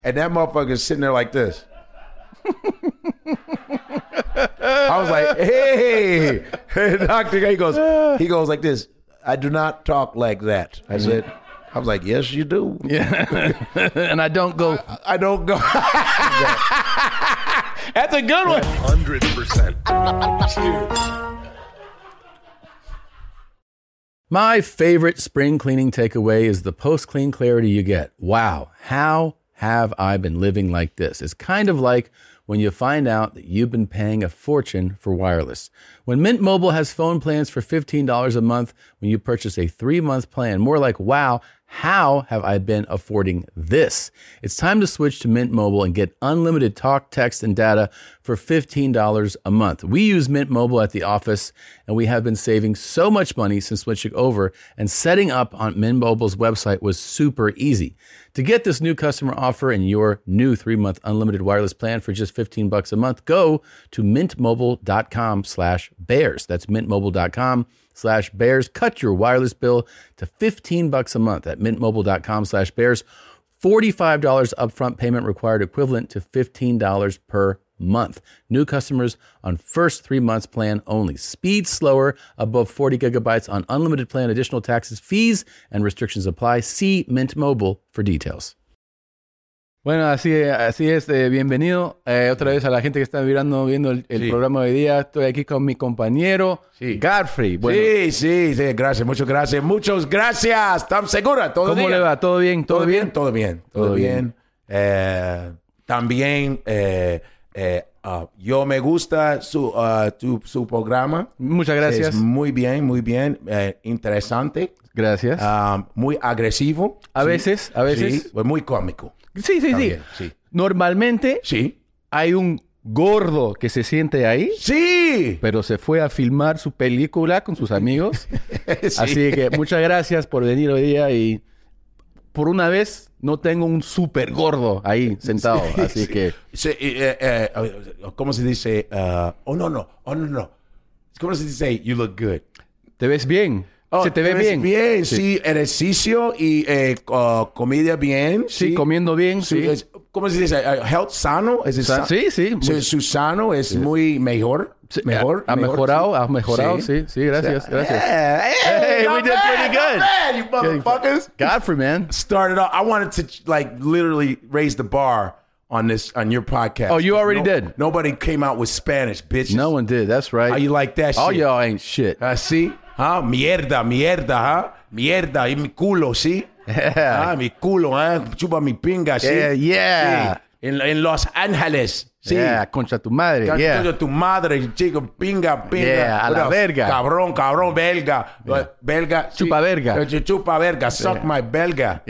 And that motherfucker's sitting there like this. I was like, hey, doctor. He goes like this. I do not talk like that. I was like, yes, you do. Yeah. And I don't go. I don't go. That's a good one. 100%. My favorite spring cleaning takeaway is the post-clean clarity you get. Wow, how have I been living like this? It's kind of like when you find out that you've been paying a fortune for wireless. When Mint Mobile has phone plans for $15 a month when you purchase a 3-month plan, more like, wow, how have I been affording this? It's time to switch to Mint Mobile and get unlimited talk, text, and data for $15 a month. We use Mint Mobile at the office, and we have been saving so much money since switching over, and setting up on Mint Mobile's website was super easy. To get this new customer offer and your new 3-month unlimited wireless plan for just $15 a month, go to mintmobile.com/bears. That's mintmobile.com/bears. Cut your wireless bill to $15 a month at mintmobile.com/bears. $45 upfront payment required, equivalent to $15 per month. New customers on first 3 months plan only. Speed slower above 40 gigabytes on unlimited plan. Additional taxes, fees, and restrictions apply. See Mint Mobile for details. Bueno, así es. Bienvenido otra vez a la gente que está viendo el programa de hoy día. Estoy aquí con mi compañero Godfrey. Bueno, sí, gracias, muchas gracias. ¿Están seguros? ¿Todo ¿Cómo bien? le va? ¿Todo bien? Todo bien. También yo me gusta su programa. Muchas gracias. Es muy bien. Interesante. Gracias. Muy agresivo. A veces. Sí, muy cómico. Sí. También, sí. Normalmente hay un gordo que se siente ahí. Sí. Pero se fue a filmar su película con sus amigos. Sí. Así que muchas gracias por venir hoy día y por una vez no tengo un súper gordo ahí sentado. Sí, así que... Sí, ¿cómo se dice? No. ¿Cómo se dice? You look good. ¿Te ves bien? Oh, ¿Se te ve bien? Bien, sí. Ejercicio y comida bien. Sí, comiendo bien, sí. ¿Cómo se dice? Health sano. ¿Es Sí. Su sano es muy mejor. Sí, Mejor. Ha mejorado, sí, gracias. Hey, we did pretty good. Not bad, you motherfuckers. Godfrey, man. Started off. I wanted to literally raise the bar on your podcast. Oh, you already did? Nobody came out with Spanish, bitches. No one did. That's right. How you like that shit? All y'all ain't shit. ¿Sí? ¿Ah? Mierda, Mierda. Y mi culo, ¿sí? Yeah. Mi culo, Chupa mi pinga, ¿sí? Yeah. Sí. En Los Ángeles. Sí. Yeah, concha tu madre. Concha tu madre, chico, pinga. Yeah, a la verga. Cabrón, belga. Yeah. Belga. Chupa verga. Chupa verga. Suck my belga.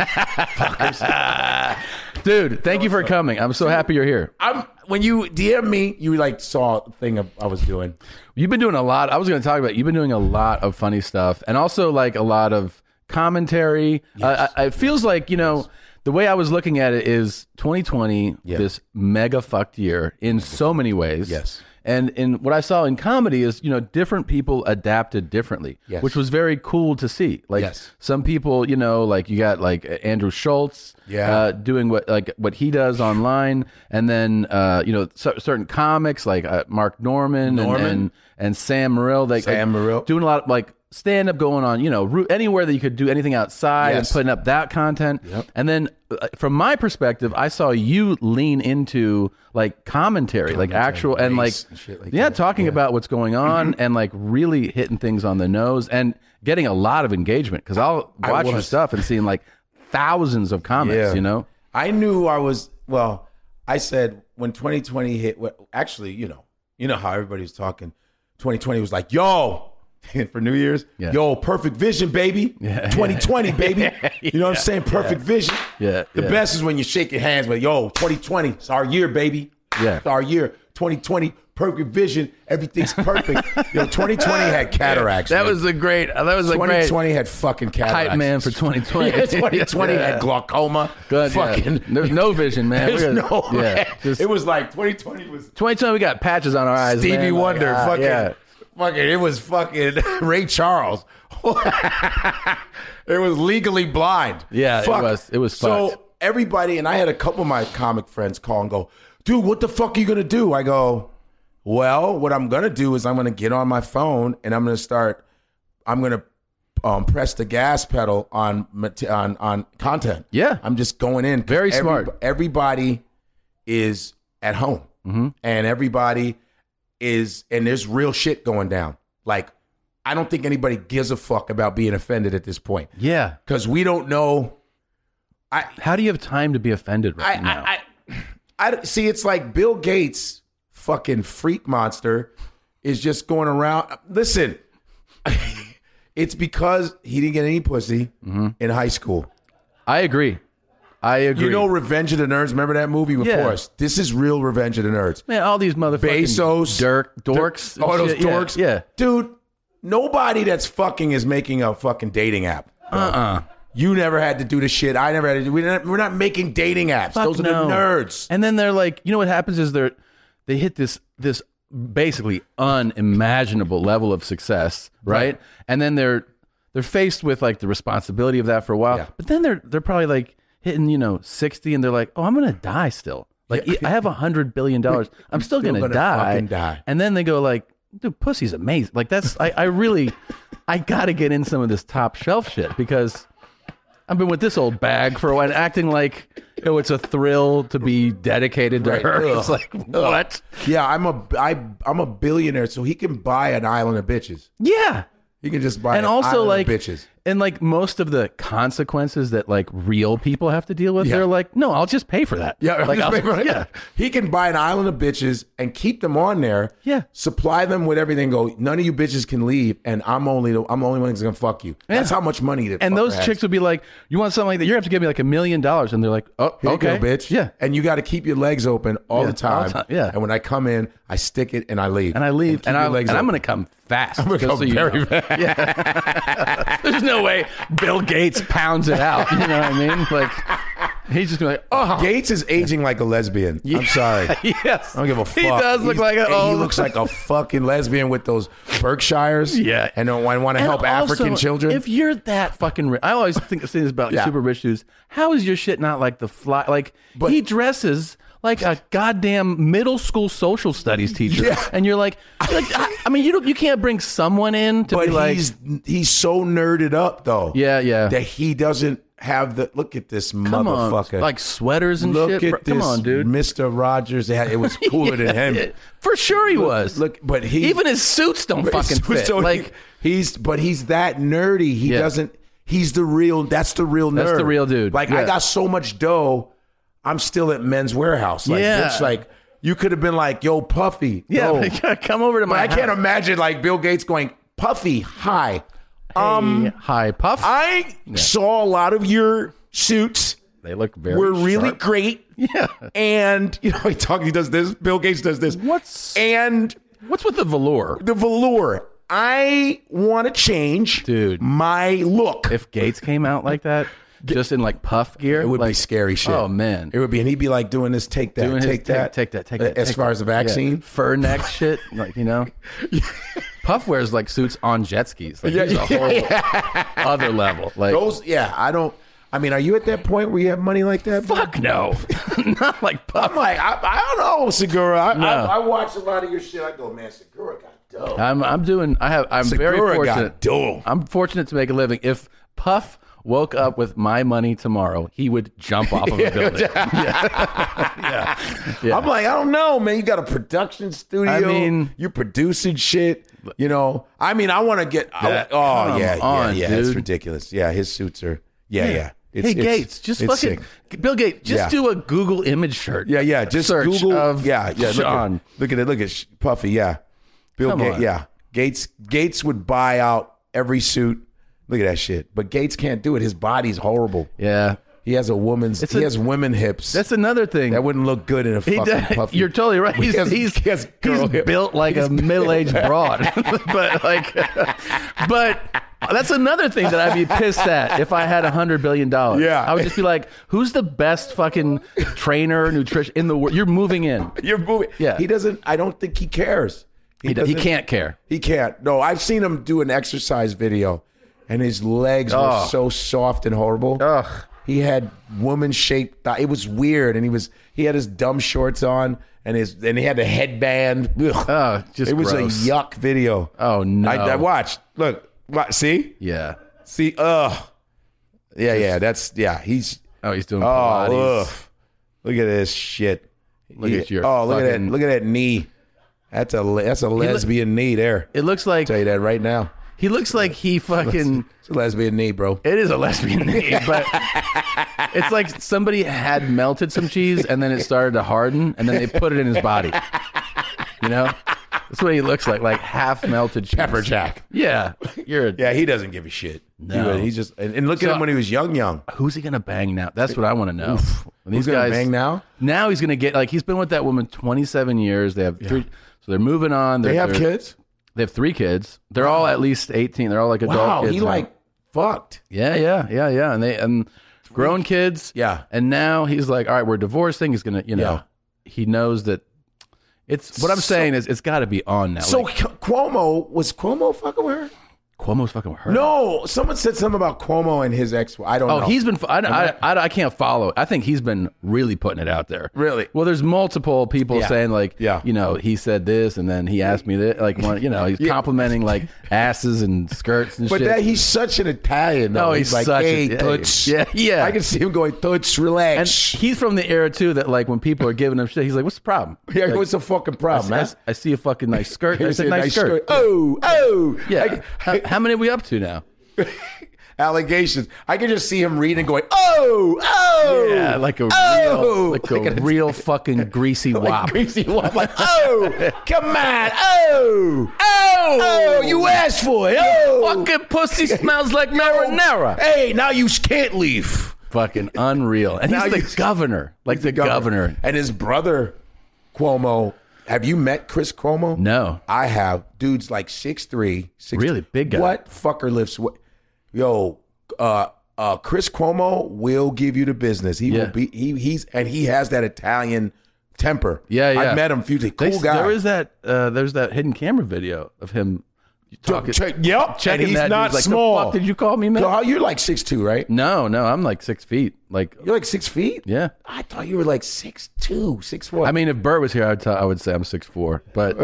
Dude, thank you for coming. I'm so happy you're here. When you DM me, you saw a thing I was doing. You've been doing a lot. I was going to talk about you've been doing a lot of funny stuff and also a lot of commentary. Yes. It feels like, the way I was looking at it is 2020, this mega fucked year in so many ways. Yes. And in what I saw in comedy is, different people adapted differently, which was very cool to see. Some people, you got Andrew Schultz doing what he does online. And then, certain comics like Mark Norman. And Sam Morril. Doing a lot of stand-up going on, anywhere that you could do anything outside and putting up that content. Yep. And then from my perspective, I saw you lean into commentary, actual and talking about what's going on and really hitting things on the nose and getting a lot of engagement because I'll watch your stuff and seeing thousands of comments, I knew I was, I said when 2020 hit, actually, you know how everybody was talking, 2020 was like, yo, for New Year's, yo, perfect vision, baby. 2020, baby. You know what I'm saying? Perfect vision. The best is when you shake your hands with, yo, 2020, it's our year, baby. It's our year. 2020, perfect vision. Everything's perfect. 2020 had cataracts. That was a great. 2020 had fucking cataracts. Hype man for 2020. 2020 had glaucoma. Good. Fucking. There's no vision, man. There's no. It was 2020 was. 2020, we got patches on our eyes. Stevie man. Wonder. It was fucking Ray Charles. It was Legally Blind. Yeah, it was fucked. So everybody, and I had a couple of my comic friends call and go, dude, what the fuck are you going to do? I go, well, what I'm going to do is I'm going to get on my phone and I'm going to press the gas pedal on content. Yeah. I'm just going in. Very smart. Everybody is at home and everybody is, and there's real shit going down. Like, I don't think anybody gives a fuck about being offended at this point. Yeah. Because we don't know. How do you have time to be offended right now? I see, it's like Bill Gates, fucking freak monster, is just going around. Listen, it's because he didn't get any pussy in high school. I agree. You know Revenge of the Nerds? Remember that movie with Forrest? This is real Revenge of the Nerds. Man, all these motherfucking Bezos, dorks. All those shit. dorks. Yeah. Dude, nobody that's fucking is making a fucking dating app. You never had to do the shit. I never had to do. We're not making dating apps. Those are the nerds. And then they're like, you know what happens is they hit this basically unimaginable level of success, right? And then they're faced with like the responsibility of that for a while. Yeah. But then they're probably like hitting 60, and they're like, oh, I'm gonna die still. Like I have $100 billion. I'm still gonna die. And then they go like, dude, pussy's amazing. Like that's I gotta get in some of this top shelf shit because I've been with this old bag for a while, acting like it's a thrill to be dedicated to her. It's like, what? Yeah, I'm a billionaire, so he can buy an island of bitches. Yeah, he can just buy and also like of bitches. And like most of the consequences that like real people have to deal with, they're like, no, I'll just pay for that. Yeah, like, yeah. He can buy an island of bitches and keep them on there. Yeah, supply them with everything. Go, none of you bitches can leave, and I'm the only one that's gonna fuck you. That's how much money that. And those chicks would be like, you want something like that? You have to give me like $1 million, and they're like, oh, here okay, you go, bitch. Yeah, and you got to keep your legs open all the time. Yeah, and when I come in, I stick it and I leave. And I'm gonna come fast. I'm gonna come very fast. Yeah. There's no way Bill Gates pounds it out. You know what I mean? Like he's just like, oh, Gates is aging like a lesbian. Yeah. I'm sorry. Yes, I don't give a fuck. He does look like he looks like a fucking lesbian with those Berkshires. Yeah, and don't want to help African children. If you're that fucking rich, I always think of things about super rich dudes. How is your shit not like the fly? Like he dresses like a goddamn middle school social studies teacher, and you're like, I mean, you can't bring someone in to be like, he's so nerded up though, that he doesn't have the look at this motherfucker, like sweaters and look shit. Look at this, come on, dude, Mr. Rogers. It was cooler than him for sure. He was. Look, but even his suits don't fucking fit. So like he's that nerdy. He doesn't. He's the real. That's the real nerd. That's the real dude. Like I got so much dough. I'm still at Men's Warehouse. Like, bitch, like you could have been like, yo, Puffy. Yeah, come over to my house. I can't imagine like Bill Gates going, Puffy, hi. Hi, Puff. I saw a lot of your suits. They look were really great. Yeah. And he does this. Bill Gates does this. What's with the velour? The velour. I want to change, dude, my look. If Gates came out like that, just in like puff gear, it would be scary shit. Oh man, it would be, and he'd be like doing this, take that, take that. As far as the vaccine, fur neck shit, like Puff wears like suits on jet skis. Like he's a whole other level. Like those, I don't. I mean, are you at that point where you have money like that? Fuck no, not like Puff. I'm like, I don't know, Segura. I watch a lot of your shit. I go, man, Segura got dope. I'm very fortunate. I'm fortunate to make a living. If Puff woke up with my money tomorrow, he would jump off of a building. Yeah. I'm like, I don't know, man. You got a production studio. I mean, you're producing shit. I mean, I want to get. It's ridiculous. Yeah, his suits are. Yeah. Gates, just fucking sick. Bill Gates, just do a Google image shirt. Yeah. Just search Google of Sean. Look at it. Look at Puffy. Yeah, Bill Gates. Yeah, Gates would buy out every suit. Look at that shit. But Gates can't do it. His body's horrible. Yeah. He has women hips. That's another thing. That wouldn't look good in a fucking Puffy. You're totally right. He's built like a middle-aged broad. but that's another thing that I'd be pissed at if I had $100 billion. Yeah. I would just be like, who's the best fucking trainer, nutrition in the world? You're moving in. Yeah. I don't think he cares. He can't care. He can't. No, I've seen him do an exercise video. And his legs were so soft and horrible. Ugh. he had woman shaped thigh. It was weird, and he had his dumb shorts on, and he had the headband. Ugh. Oh, just it was gross. a yuck video. Oh no! I watched. Look, see, Yeah. see, yeah. He's doing Pilates. ugh. Look at this shit. Look at your look at that. fucking- Look at that knee. That's a lesbian knee there. It looks like I'll tell you that right now. he looks like he fucking. It's a lesbian knee, bro. It is a lesbian knee, but it's like somebody had melted some cheese and then it started to harden and then they put it in his body. You know, that's what he looks like half melted cheese. Pepper Jack. Yeah, Yeah, he doesn't give a shit. No. He's just and look at him when he was young. Who's he gonna bang now? That's what I want to know. When Who's gonna bang now? Now he's gonna get he's been with that woman 27 years. They have three, so they're moving on. They have kids. They have 3 kids. They're all at least 18. They're all like adult Wow, kids. he now. fucked. Yeah. And grown kids. Yeah. And now he's like, all right, we're divorcing. He's gonna, Yeah. he knows that it's what I'm saying is it's got to be on now. So Cuomo fucking with her? Cuomo's fucking with her. No, someone said something about Cuomo and his ex. I don't know. He's been. I can't follow it. I think he's been really putting it out there. Really? Well, there's multiple people Yeah. saying Yeah. he said this and then he asked me this. He's complimenting asses and skirts and But shit. he's such an Italian, though. No, he's like, such hey, a- Toots. Yeah. I can see him going, Toots, and relax. he's from the era too that when people are giving him shit, he's like, "What's the problem?" Yeah, what's the fucking problem, man? I see a fucking nice skirt. I Here's said, a nice skirt. Oh. Yeah. How many are we up to now? Allegations. I can just see him reading and going, oh. Yeah, like a real fucking greasy wop. Greasy wop. Like, come on. Oh, you asked for it. Oh. Fucking pussy smells like marinara. Hey, now you can't leave. Fucking unreal. And he's Now the you- governor. Like the governor. And his brother, Cuomo. Have you met Chris Cuomo? No. I have. Dude's like 6'3". Really big guy. What fucker lifts what? Yo, Chris Cuomo will give you the business. He will be. He has that Italian temper. Yeah. I've met him. Cool guy. There is there's that hidden camera video of him talking. Yep. Checking and he's that. not Like, small. the fuck did you call me, man? Yo, you're like 6'2", right? No, I'm like 6 feet. Like, You're like 6 feet? yeah. I thought you were like 6'2", 6'4". I mean, if Bert was here, I would say I'm 6'4", but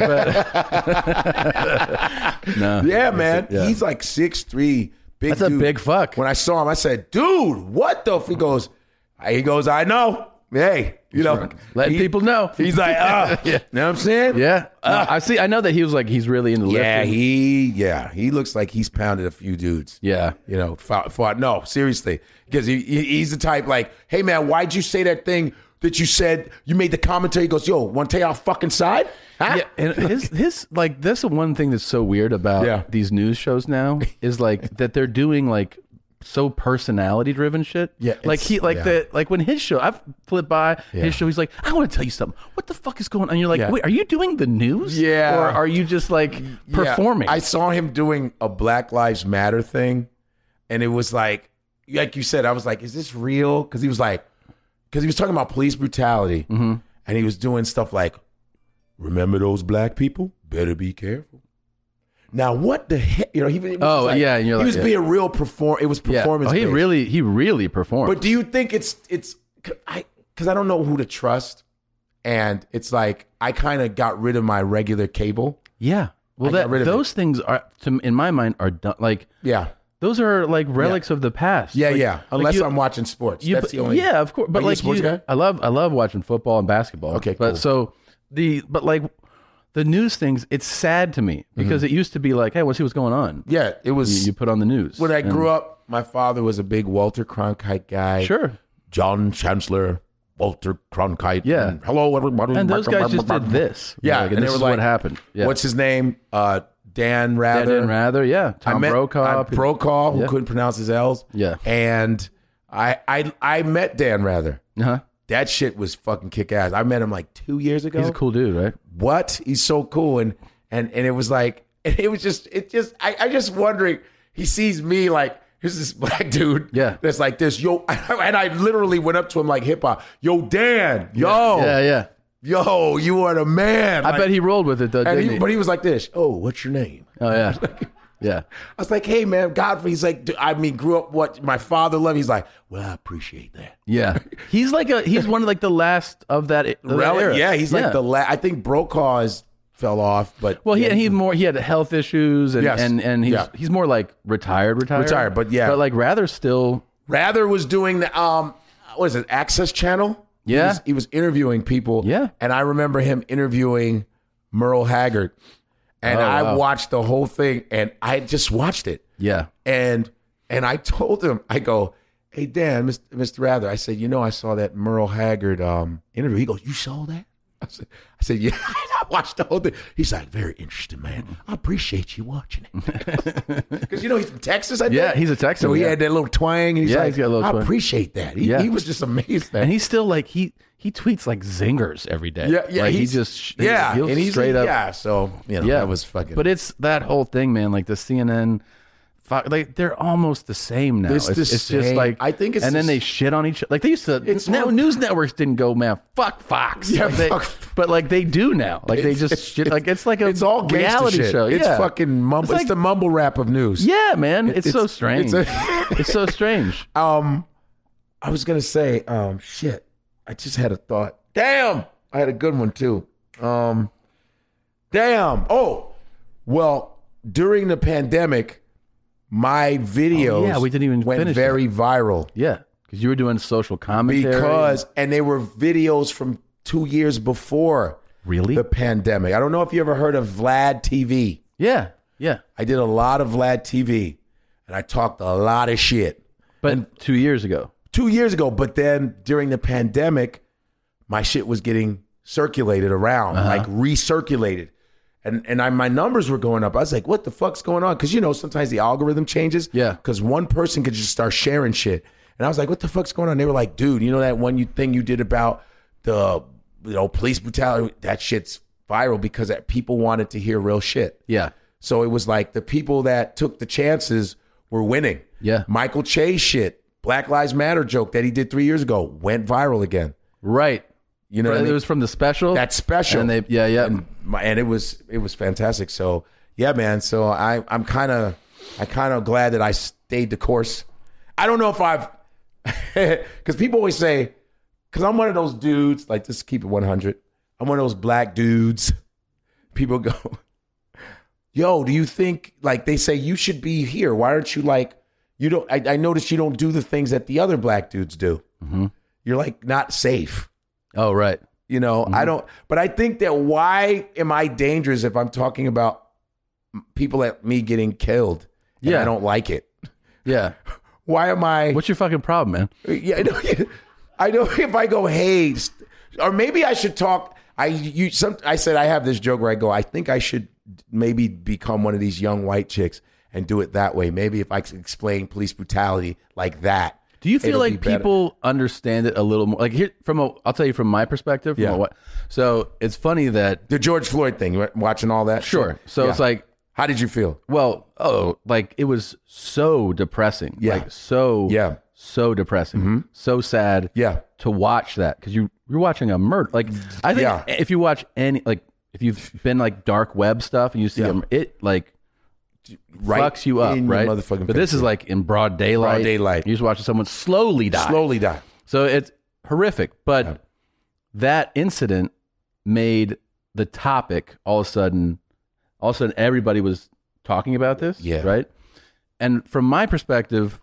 no. Yeah, man. Yeah. He's like 6'3", big That's a dude. big fuck. When I saw him, I said, dude, what the f-? He goes, I know. Hey, Letting people know. He's like, you know what I'm saying? Yeah. I know that he was like, he's really into lifting. He looks like he's pounded a few dudes. Yeah. Fought. No, seriously. Because he's the type like, hey, man, why'd you say that thing that you said? You made the commentary. He goes, yo, want to tell you our fucking side? Huh? Yeah, and his like that's the one thing that's so weird about these news shows now is like that they're doing like so personality driven shit. Yeah, like when his show, I've flipped by his show. He's like, I want to tell you something. What the fuck is going on? And you're like, wait, are you doing the news? Yeah, or are you just like performing? I saw him doing a Black Lives Matter thing, and it was like you said, I was like, is this real? Because he was talking about police brutality, and he was doing stuff like, remember those black people? Better be careful. Now, what the heck? He was and you're he like, was being real perform. It was performance. He really performed. But do you think it's because I don't know who to trust, and it's like I kind of got rid of my regular cable. Yeah. Well, those things are, in my mind, are done. Like, those are like relics of the past. Yeah, like, Unless I'm watching sports. That's the only. Yeah, of course. But Are you a sports guy? I love watching football and basketball. Okay, but cool. so the news things, it's sad to me because it used to be like, hey, let's see what's going on. Yeah, it was. You put on the news. When I grew up, my father was a big Walter Cronkite guy. Sure. John Chancellor, Walter Cronkite. Yeah. And, hello, everybody. And those guys just did this. Yeah, and and this they is were what like, happened. Yeah. What's his name? Dan Rather. Dan Rather, yeah. Tom Brokaw. Brokaw, who couldn't pronounce his L's. Yeah. And I met Dan Rather. Uh-huh. That shit was fucking kick ass. I met him like 2 years ago. He's a cool dude, right? What? He's so cool. And it was like, I just wondering, he sees me like, here's this black dude that's like this. Yo, and I literally went up to him like hip hop. Yo, Dan. Yo. Yeah. Yo, you are the man. I bet he rolled with it though, didn't he? But he was like this. Oh, what's your name? Oh, yeah. Yeah. I was like, hey, man, Godfrey. He's like, grew up what my father loved. He's like, well, I appreciate that. Yeah. He's one of like the last of that era. Yeah, he's like the last. I think Brokaw fell off, but well, he had health issues and he's more like retired, but yeah, but like Rather was doing the what is it, Access Channel? Yeah, he was interviewing people. Yeah, and I remember him interviewing Merle Haggard, and I watched the whole thing, and I just watched it. Yeah, and I told him, I go, hey Dan, Mr. Rather, I said, I saw that Merle Haggard interview. He goes, you saw that? I said, yeah, I watched the whole thing. He's like, very interesting, man. I appreciate you watching it. Because, he's from Texas, I think. Yeah, he's a Texan. So he had that little twang. And he's like, he's got a little twang. I appreciate that. He was just amazed. And he's still like, he tweets like zingers every day. Yeah. Like he's straight up. Yeah, so, that was fucking. But it's that whole thing, man. Like the CNN, like they're almost the same now. It's just like, I think it's, and then they shit on each other. Like they used to. News networks didn't go, man, fuck Fox. Yeah, but like they do now. Like they just shit. Like it's like it's all reality shit. show. It's fucking mumble. It's the mumble rap of news. Yeah, man. It's so strange. It's so strange. I was gonna say, shit. I just had a thought. Damn, I had a good one too. Damn. Oh, well, during the pandemic, my videos we didn't even went very viral. Yeah, because you were doing social commentary. And they were videos from 2 years before the pandemic. I don't know if you ever heard of Vlad TV. Yeah. I did a lot of Vlad TV, and I talked a lot of shit. But 2 years ago. 2 years ago, but then during the pandemic, my shit was getting circulated around, like recirculated. And my numbers were going up. I was like, what the fuck's going on? Because, sometimes the algorithm changes. Yeah. Because one person could just start sharing shit. And I was like, what the fuck's going on? They were like, dude, that one thing you did about the police brutality? That shit's viral because people wanted to hear real shit. Yeah. So it was like the people that took the chances were winning. Yeah. Michael Che's shit, Black Lives Matter joke that he did 3 years ago went viral again. Right. You know what I mean? It was from the special? That special. And and it was fantastic. So, yeah, man. So I'm kind of glad that I stayed the course. I don't know if I've, because people always say, because I'm one of those dudes, like, just keep it 100. I'm one of those black dudes. People go, yo, do you think, like, they say you should be here. Why aren't you like, I noticed you don't do the things that the other black dudes do. Mm-hmm. You're like not safe. Oh, right. I don't, but I think that why am I dangerous if I'm talking about people at me getting killed and I don't like it? Yeah. Why am I? What's your fucking problem, man? Yeah, I know if I go, hey, or maybe I should talk. I said I have this joke where I go, I think I should maybe become one of these young white chicks and do it that way. Maybe if I could explain police brutality like that. Do you feel like people understand it a little more? Like here, I'll tell you from my perspective. So it's funny that the George Floyd thing, watching all that. Sure. So it's like, how did you feel? Well, like it was so depressing. Yeah. Like so depressing. So sad. Yeah. To watch that because you're watching a murder. Like I think if you watch if you've been like dark web stuff and you see it like. Fucks you up, right? But this is like in broad daylight. You're just watching someone slowly die. So it's horrific. But that incident made the topic all of a sudden everybody was talking about this. Yeah. Right. And from my perspective,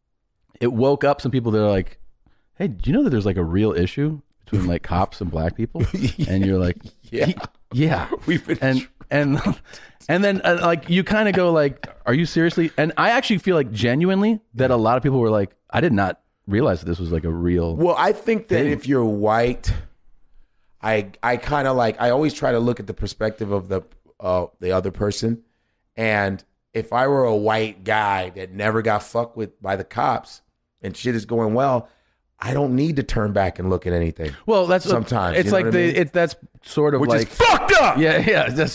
it woke up some people that are like, hey, do you know that there's like a real issue between like cops and black people? And you're like, yeah. We've been and then like you kind of go like, are you seriously? And I actually feel like genuinely that a lot of people were like, I did not realize that this was like a real. Well, I think that if you're white, I kind of like, I always try to look at the perspective of the other person. And if I were a white guy that never got fucked with by the cops and shit is going well, I don't need to turn back and look at anything. Well, that's sometimes it's like that's sort of which like is fucked up. Yeah. That's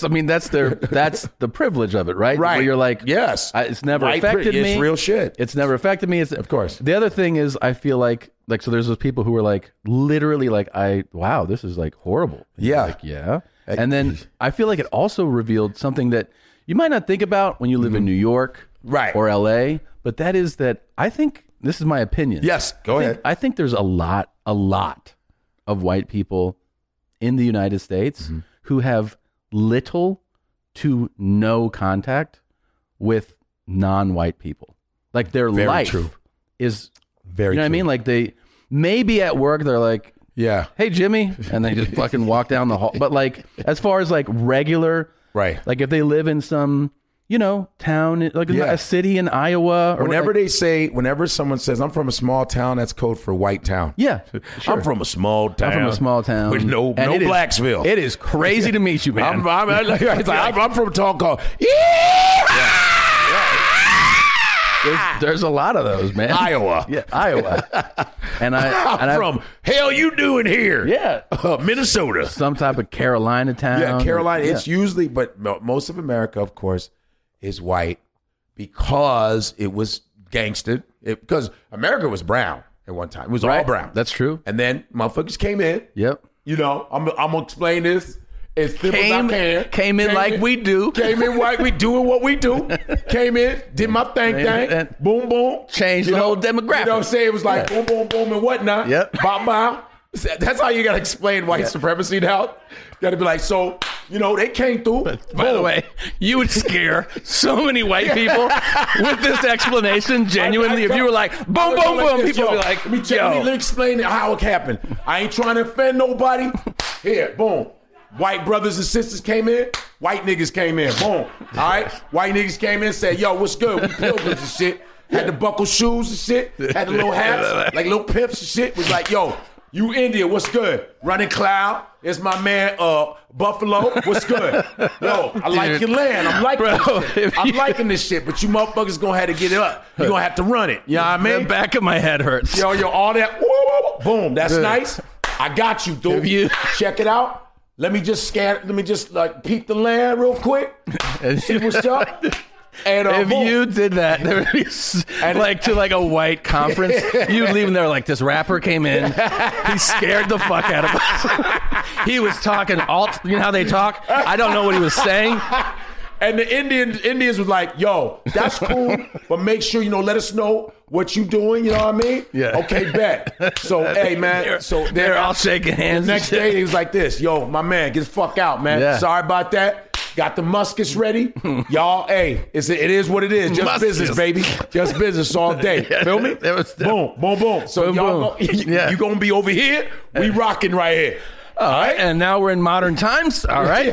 the privilege of it, right? Right. Where you're like, yes, it's never affected me. It's real shit. It's never affected me. Of course. The other thing is, I feel like so there's those people who are like literally like, this is like horrible. And yeah. like, yeah. And then I feel like it also revealed something that you might not think about when you live in New York Right. or LA, but that is that I think, this is my opinion. Yes, go ahead. I think there's a lot of white people in the United States who have little to no contact with non-white people. Like their Very life true. is, Very you know what I mean? Like they, maybe at work they're like, Yeah. hey, Jimmy, and they just fucking walk down the hall. But like, as far as like regular, Right. like if they live in some, you know, town, like Yeah. a city in Iowa. Or Whenever someone says, I'm from a small town, that's code for white town. yeah, sure. I'm from a small town. I'm from a small town With no And it is- Blacksville. It is crazy to meet you, man. I'm from a town called There's a lot of those, man. Iowa. Yeah, Iowa. And I'm from, hell you doing here? Yeah. Minnesota. Some type of Carolina town. Yeah, Carolina. Yeah. It's usually, but most of America, of course, is white because it was gangstered. Because America was brown at one time. It was all Right. brown. That's true. And then motherfuckers came in. Yep. You know, I'm gonna explain this as simple as I can. Came in like we do. Came in like we doing what we do. Came in, did my thing. And Boom, boom. changed You the know, whole demographic. You know what I'm saying? It was like boom, boom, boom, and whatnot. Yep. Bow, bow. That's how you got to explain white supremacy now. You got to be like, so, you know, they came through. By the way, you would scare so many white people with this explanation. Genuinely, if you were like, boom, boom, boom, people would be like, let me explain how it happened. I ain't trying to offend nobody. Here, boom. White brothers and sisters came in. White niggas came in. Boom. All right. White niggas came in, said, yo, what's good? We pilgrims and shit. Had the buckle shoes and shit. Had the little hats, like little pimps and shit. Was like, yo, you India, what's good? Running Cloud. It's my man, Buffalo. What's good? Yo, I like your land. I'm liking this shit. I'm liking this shit, but you motherfuckers gonna have to get it up. You gonna have to run it. You know what I mean? the back of my head hurts. Yo, all that. Woo, woo, woo. Boom. That's nice. I got you, dude. Check it out. Let me just like peep the land real quick. See what's up. And If boom. you did that, there would be like to like a white conference, you'd leave him there like this rapper came in, he scared the fuck out of us. He was talking alt, you know how they talk? I don't know what he was saying. And the Indians was like, yo, that's cool, but make sure, let us know what you doing, you know what I mean? Yeah. Okay, bet. So, hey, man. So They're all shaking hands. The next day, he was like this, yo, my man, get the fuck out, man. Yeah. Sorry about that. Got the muskets ready. Y'all, hey, it is what it is. Just Muskets. business, baby. Just business all day. Feel me? Boom, boom, boom. So Boom, y'all, boom. you gonna be over here. We rocking right here. All right. And now we're in modern times. All right.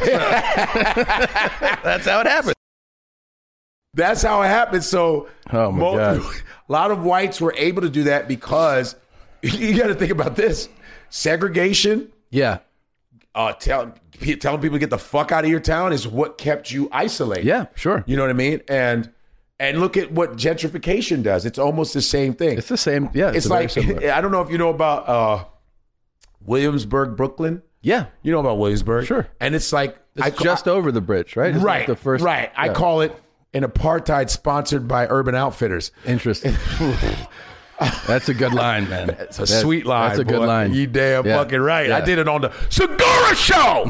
That's how it happened. That's how it happened. So Oh, my God. a lot of whites were able to do that because you got to think about this. Segregation, Yeah. telling people to get the fuck out of your town is what kept you isolated. Yeah, sure. You know what I mean? And look at what gentrification does. It's almost the same thing. It's the same. Yeah. It's very like, similar. I don't know if you know about Williamsburg, Brooklyn. Yeah. You know about Williamsburg? Sure. And it's like, It's just over the bridge, right? It's right, like the first. right. I yeah. call it an apartheid sponsored by Urban Outfitters. Interesting. That's a good line, man. It's a sweet line. That's a good boy. line. You damn Yeah. fucking right. Yeah. I did it on the Segura Show.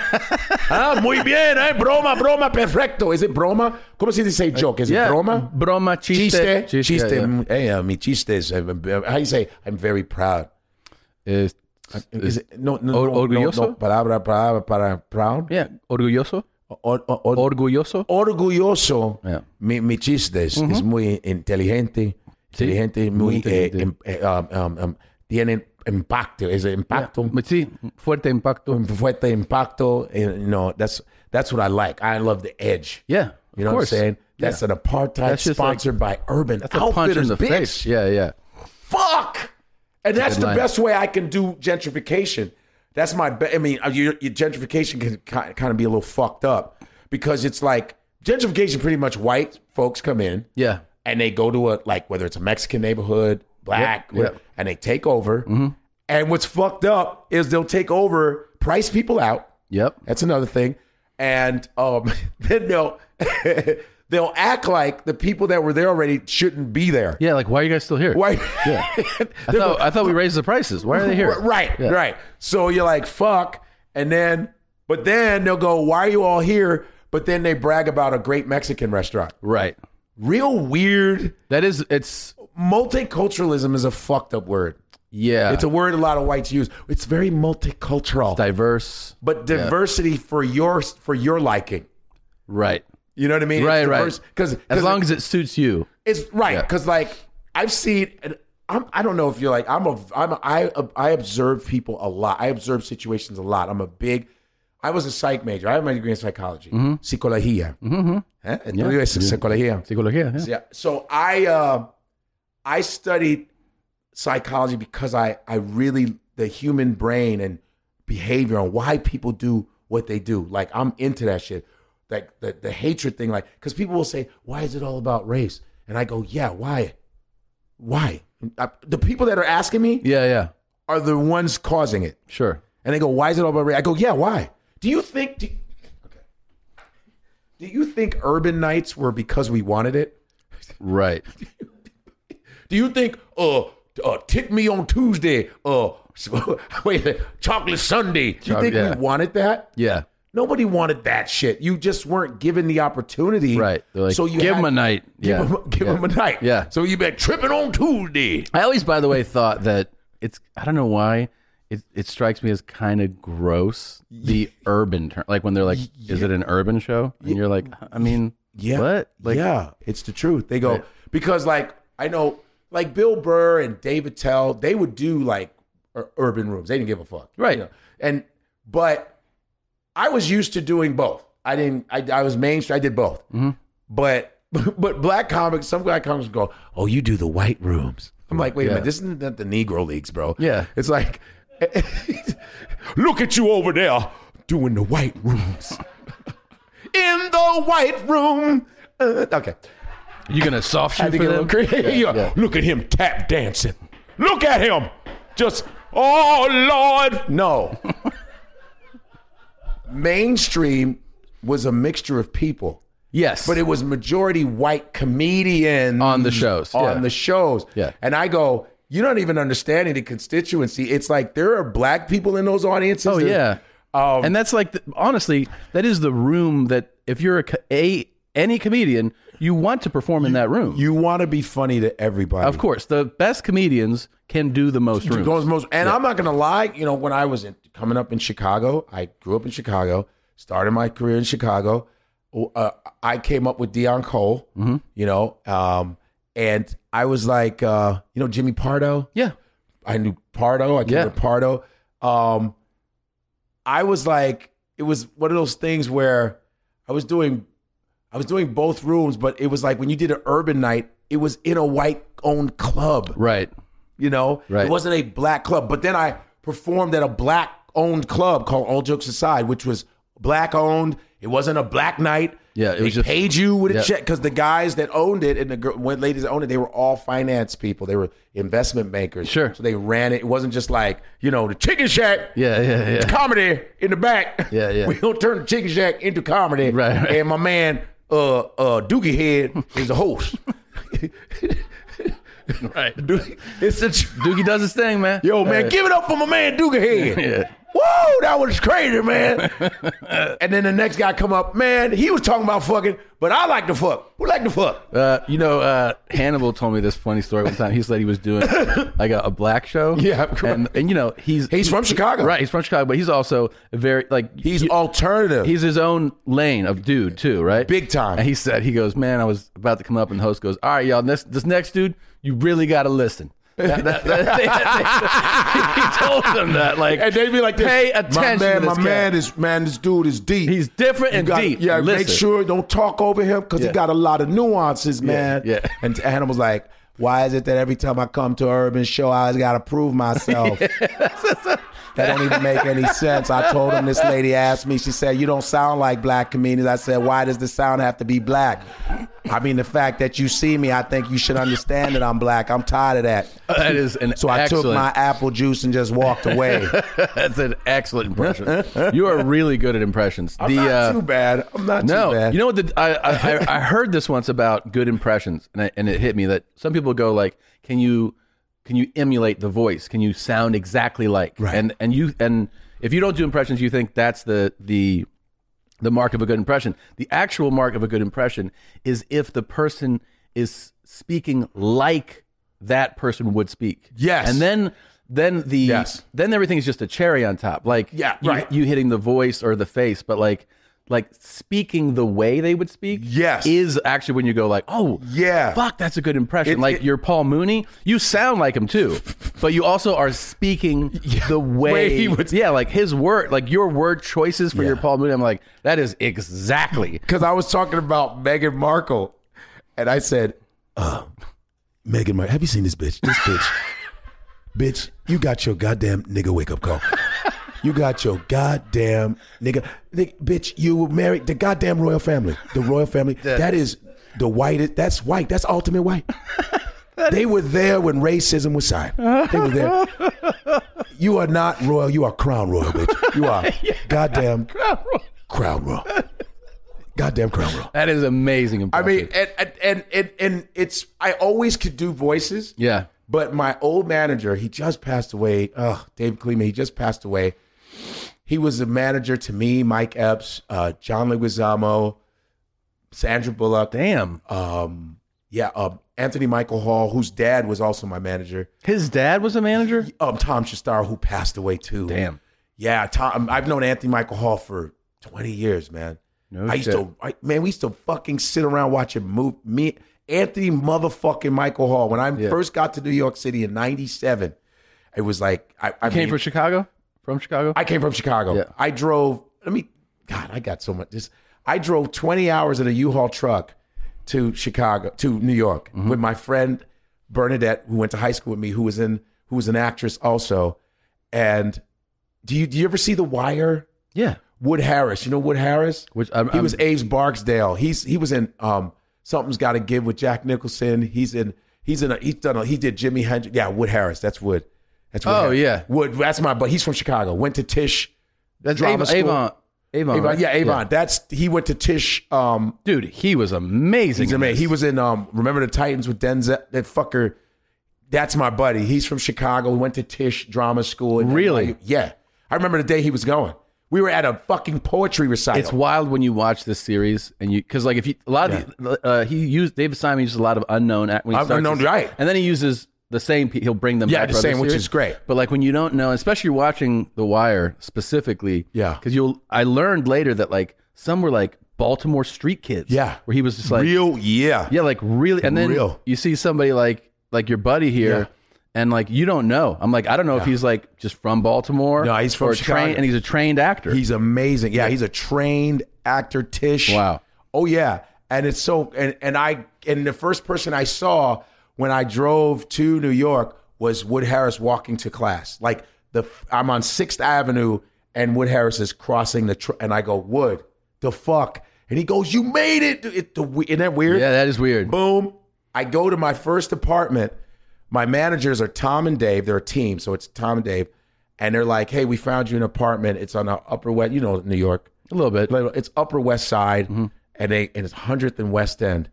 Muy bien, broma perfecto. Is it broma? ¿Cómo se dice joke? Is it broma? Broma, chiste. Chiste. Yeah. Hey, mi chistes. How you say? I'm very proud. Is it, no, orgulloso? No, palabra para proud. Yeah. Orgulloso. Orgulloso. Orgulloso. Yeah. Mi chistes es muy inteligente. Inteligente, muy tiene impacto. Es impacto. Sí, fuerte impacto. Fuerte impacto. That's what I like. I love the edge. Yeah. You know what I'm saying? That's an apartheid That's just sponsored by Urban That's a punch in Outfitters, the bitch. face. Yeah, yeah. Fuck. And that's good the line. best way I can do gentrification. That's my. Your gentrification can kind of be a little fucked up because it's like gentrification. Pretty much white folks come in. Yeah. And they go to whether it's a Mexican neighborhood, black, Yep. and they take over. And what's fucked up is they'll take over, price people out. Yep. That's another thing. And then they'll act like the people that were there already shouldn't be there. Yeah, like, why are you guys still here? Why? Yeah. I thought we raised the prices. Why are they here? Right, Yeah. right. So you're like, fuck. But then they'll go, why are you all here? but then they brag about a great Mexican restaurant. Right. Real weird. It's multiculturalism is a fucked up word. Yeah. It's a word a lot of whites use. It's very multicultural. Diverse. But diversity for your liking. Right. You know what I mean? Right, it's right. Because as long as it suits you. It's right. Because like I've seen, and I don't know if you're like I observe people a lot. I observe situations a lot. I was a psych major. I have my degree in psychology, psicología. Psicología. Psicología. Yeah. So I studied psychology because I really the human brain and behavior and why people do what they do. Like I'm into that shit. Like the hatred thing, like because people will say, why is it all about race? And I go, yeah, why? The people that are asking me are the ones causing it. Sure. And they go, why is it all about race? I go, yeah, why? Do you think urban nights were because we wanted it? Right. Do you think Tick Me on Tuesday, Chocolate Sunday? Do you think we wanted that? Yeah. Nobody wanted that shit. You just weren't given the opportunity. Right. They're like, so you give them a night. Give them a night. Yeah. So you been tripping on Tuesday. I always, by the way, thought that I don't know why, it strikes me as kind of gross, the urban term. Like when they're like, is it an urban show? And you're like, I mean, what? Like, yeah, it's the truth. They go, because like, I know, like Bill Burr and Dave Attell, they would do like urban rooms. They didn't give a fuck. Right. You know? But I was used to doing both. I was mainstream. I did both. Mm-hmm. But black comics, some black comics go, oh, you do the white rooms. I'm like, wait a minute, this isn't the Negro Leagues, bro. Yeah. It's like, look at you over there doing the white rooms. In the white room. Okay. You gonna soft shoe for them? Yeah. Look at him tap dancing. Look at him. Just, oh, Lord. No. Mainstream was a mixture of people. Yes. But it was majority white comedians. On the shows. On the shows. Yeah. And I go, you're not even understanding the constituency. It's like there are black people in those audiences. Oh, yeah. And that's like, honestly, that is the room that if you're any comedian, you want to perform in that room. You want to be funny to everybody. Of course. The best comedians can do the most rooms. And I'm not going to lie, when I was coming up in Chicago, I grew up in Chicago, started my career in Chicago. I came up with Dion Cole, and I was like, Jimmy Pardo? Yeah. I knew Pardo. I came with Pardo. I was like, it was one of those things where I was doing both rooms, but it was like when you did an urban night, it was in a white-owned club. Right. Right. It wasn't a black club. But then I performed at a black-owned club called All Jokes Aside, which was black-owned. It wasn't a black night. Yeah, they paid you with a check because the guys that owned it and the ladies that owned it, they were all finance people. They were investment bankers. Sure. So they ran it. It wasn't just like, the Chicken Shack. Yeah. Comedy in the back. Yeah. We don't turn the Chicken Shack into comedy. Right. And my man, Doogie Head is the host. Right. Doogie does his thing, man. Yo, man, give it up for my man Doogie Head. Yeah. Whoa, that was crazy, man. And then the next guy come up, man, he was talking about fucking, but I like to fuck. Who like to fuck? Hannibal told me this funny story one time. He said he was doing like a black show. Yeah. And he's from Chicago. Right, he's from Chicago, but he's also very, he's alternative. He's his own lane of dude, too, right? Big time. And he goes, man, I was about to come up, and the host goes, all right, y'all, this next dude, you really got to listen. He told them that, and they'd be like, pay attention. This dude is deep. He's different and deep. Yeah, listen. Make sure don't talk over him because he got a lot of nuances, man. Yeah. And Hannibal's like, why is it that every time I come to an urban show, I always got to prove myself? That don't even make any sense. I told him, this lady asked me, she said, you don't sound like black comedians. I said, why does the sound have to be black? I mean, the fact that you see me, I think you should understand that I'm black. I'm tired of that. That is So I took my apple juice and just walked away. That's an excellent impression. You are really good at impressions. I'm not too bad. I'm not too bad. You know what? I heard this once about good impressions, and it hit me that some people go like, can you emulate the voice? Can you sound exactly like? Right. And if you don't do impressions, you think that's the the mark of a good impression. The actual mark of a good impression is if the person is speaking like that person would speak. Yes. And then everything is just a cherry on top. Like you hitting the voice or the face, but like speaking the way they would speak is actually when you go like, oh yeah, fuck, that's a good impression. You're Paul Mooney, you sound like him too, but you also are speaking the way he would. Yeah, like his word, like your word choices for your Paul Mooney. I'm like, that is exactly. Because I was talking about Meghan Markle, and I said, Meghan Markle, have you seen this bitch? This bitch, bitch, you got your goddamn nigga wake up call. You got your goddamn nigga, bitch, you were married the goddamn royal family. The royal family, that is the whitest, that's white, that's ultimate white. They were there when racism was signed. They were there. You are not royal, you are crown royal, bitch. You are goddamn crown royal. Goddamn crown royal. That is amazing impression. I mean, and it's, I always could do voices. Yeah. But my old manager, he just passed away. Dave Kleeman, he just passed away. He was a manager to me, Mike Epps, John Leguizamo, Sandra Bullock. Damn. Anthony Michael Hall, whose dad was also my manager. His dad was a manager? Tom Shastar, who passed away too. Damn. Yeah, Tom. I've known Anthony Michael Hall for 20 years, man. We used to fucking sit around watching me, Anthony motherfucking Michael Hall. When I first got to New York City in '97, it was like I came from Chicago. From Chicago? I came from Chicago. Yeah. I drove, I got so much. I drove 20 hours in a U-Haul truck to New York with my friend Bernadette, who went to high school with me, who was an actress also. And do you ever see The Wire? Yeah. Wood Harris. You know Wood Harris? He was Aves Barksdale. He was in Something's Gotta Give with Jack Nicholson. He did Jimi Hendrix. Yeah, Wood Harris. That's Wood. Yeah. Wood, that's but he's from Chicago. Went to Tisch. That's drama school. Avon. Right? Yeah, Avon. Yeah. He went to Tisch. Dude, he was amazing. He's amazing. He was in Remember the Titans with Denzel. That fucker. That's my buddy. He's from Chicago. We went to Tisch drama school. Really? Yeah. I remember the day he was going. We were at a fucking poetry recital. It's wild when you watch this series and because like if you David Simon uses a lot of unknown right, and then he uses the same. He'll bring them back. The same, which is great. But like when you don't know, especially watching The Wire specifically, because I learned later that like some were like Baltimore street kids, where he was just like like really, and then you see somebody like your buddy here. Yeah. And like you don't know. I'm like I don't know if he's like just from Baltimore. No, he's from Chicago. And he's a trained actor. He's amazing. Yeah, he's a trained actor. Tisch. Wow. Oh yeah. And it's so and the first person I saw when I drove to New York was Wood Harris walking to class. Like I'm on 6th Avenue and Wood Harris is crossing and I go, Wood, the fuck? And he goes, you made it. Isn't that weird? Yeah, that is weird. Boom. I go to my first apartment. My managers are Tom and Dave. They're a team, so it's Tom and Dave. And they're like, hey, we found you an apartment. It's on the Upper West, New York. A little bit. It's Upper West Side, and it's 100th and West End.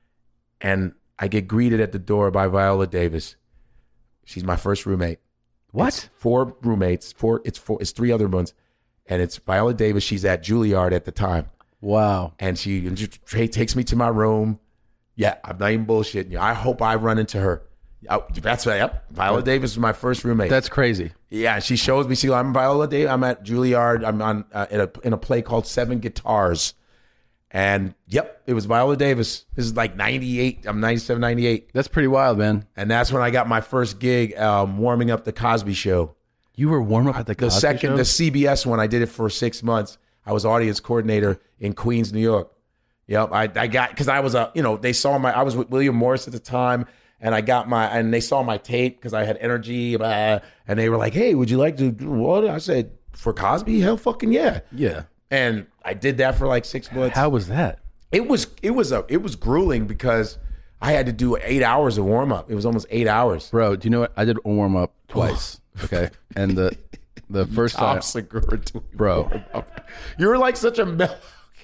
And I get greeted at the door by Viola Davis. She's my first roommate. What? It's 4 roommates. It's 3 other ones. And it's Viola Davis. She's at Juilliard at the time. Wow. And she takes me to my room. Yeah, I'm not even bullshitting you. I hope I run into her. That's right. Yep. Viola Davis was my first roommate. That's crazy. Yeah, she shows me. I'm Viola Davis. I'm at Juilliard. I'm on in a play called 7 Guitars, and it was Viola Davis. This is like 98. I'm 97, 98. That's pretty wild, man. And that's when I got my first gig, warming up the Cosby Show. You were warming up at the Cosby Show? The CBS one. I did it for 6 months. I was audience coordinator in Queens, New York. Yep. I got because I was they saw I was with William Morris at the time. And and they saw my tape because I had energy, and they were like, "Hey, would you like to do what?" I said, "For Cosby, hell, fucking yeah." Yeah. And I did that for like 6 months. How was that? It was grueling because I had to do 8 hours of warm up. It was almost 8 hours. Bro, do you know what? I did warm up twice. Okay, and the first time, bro, you were like such a.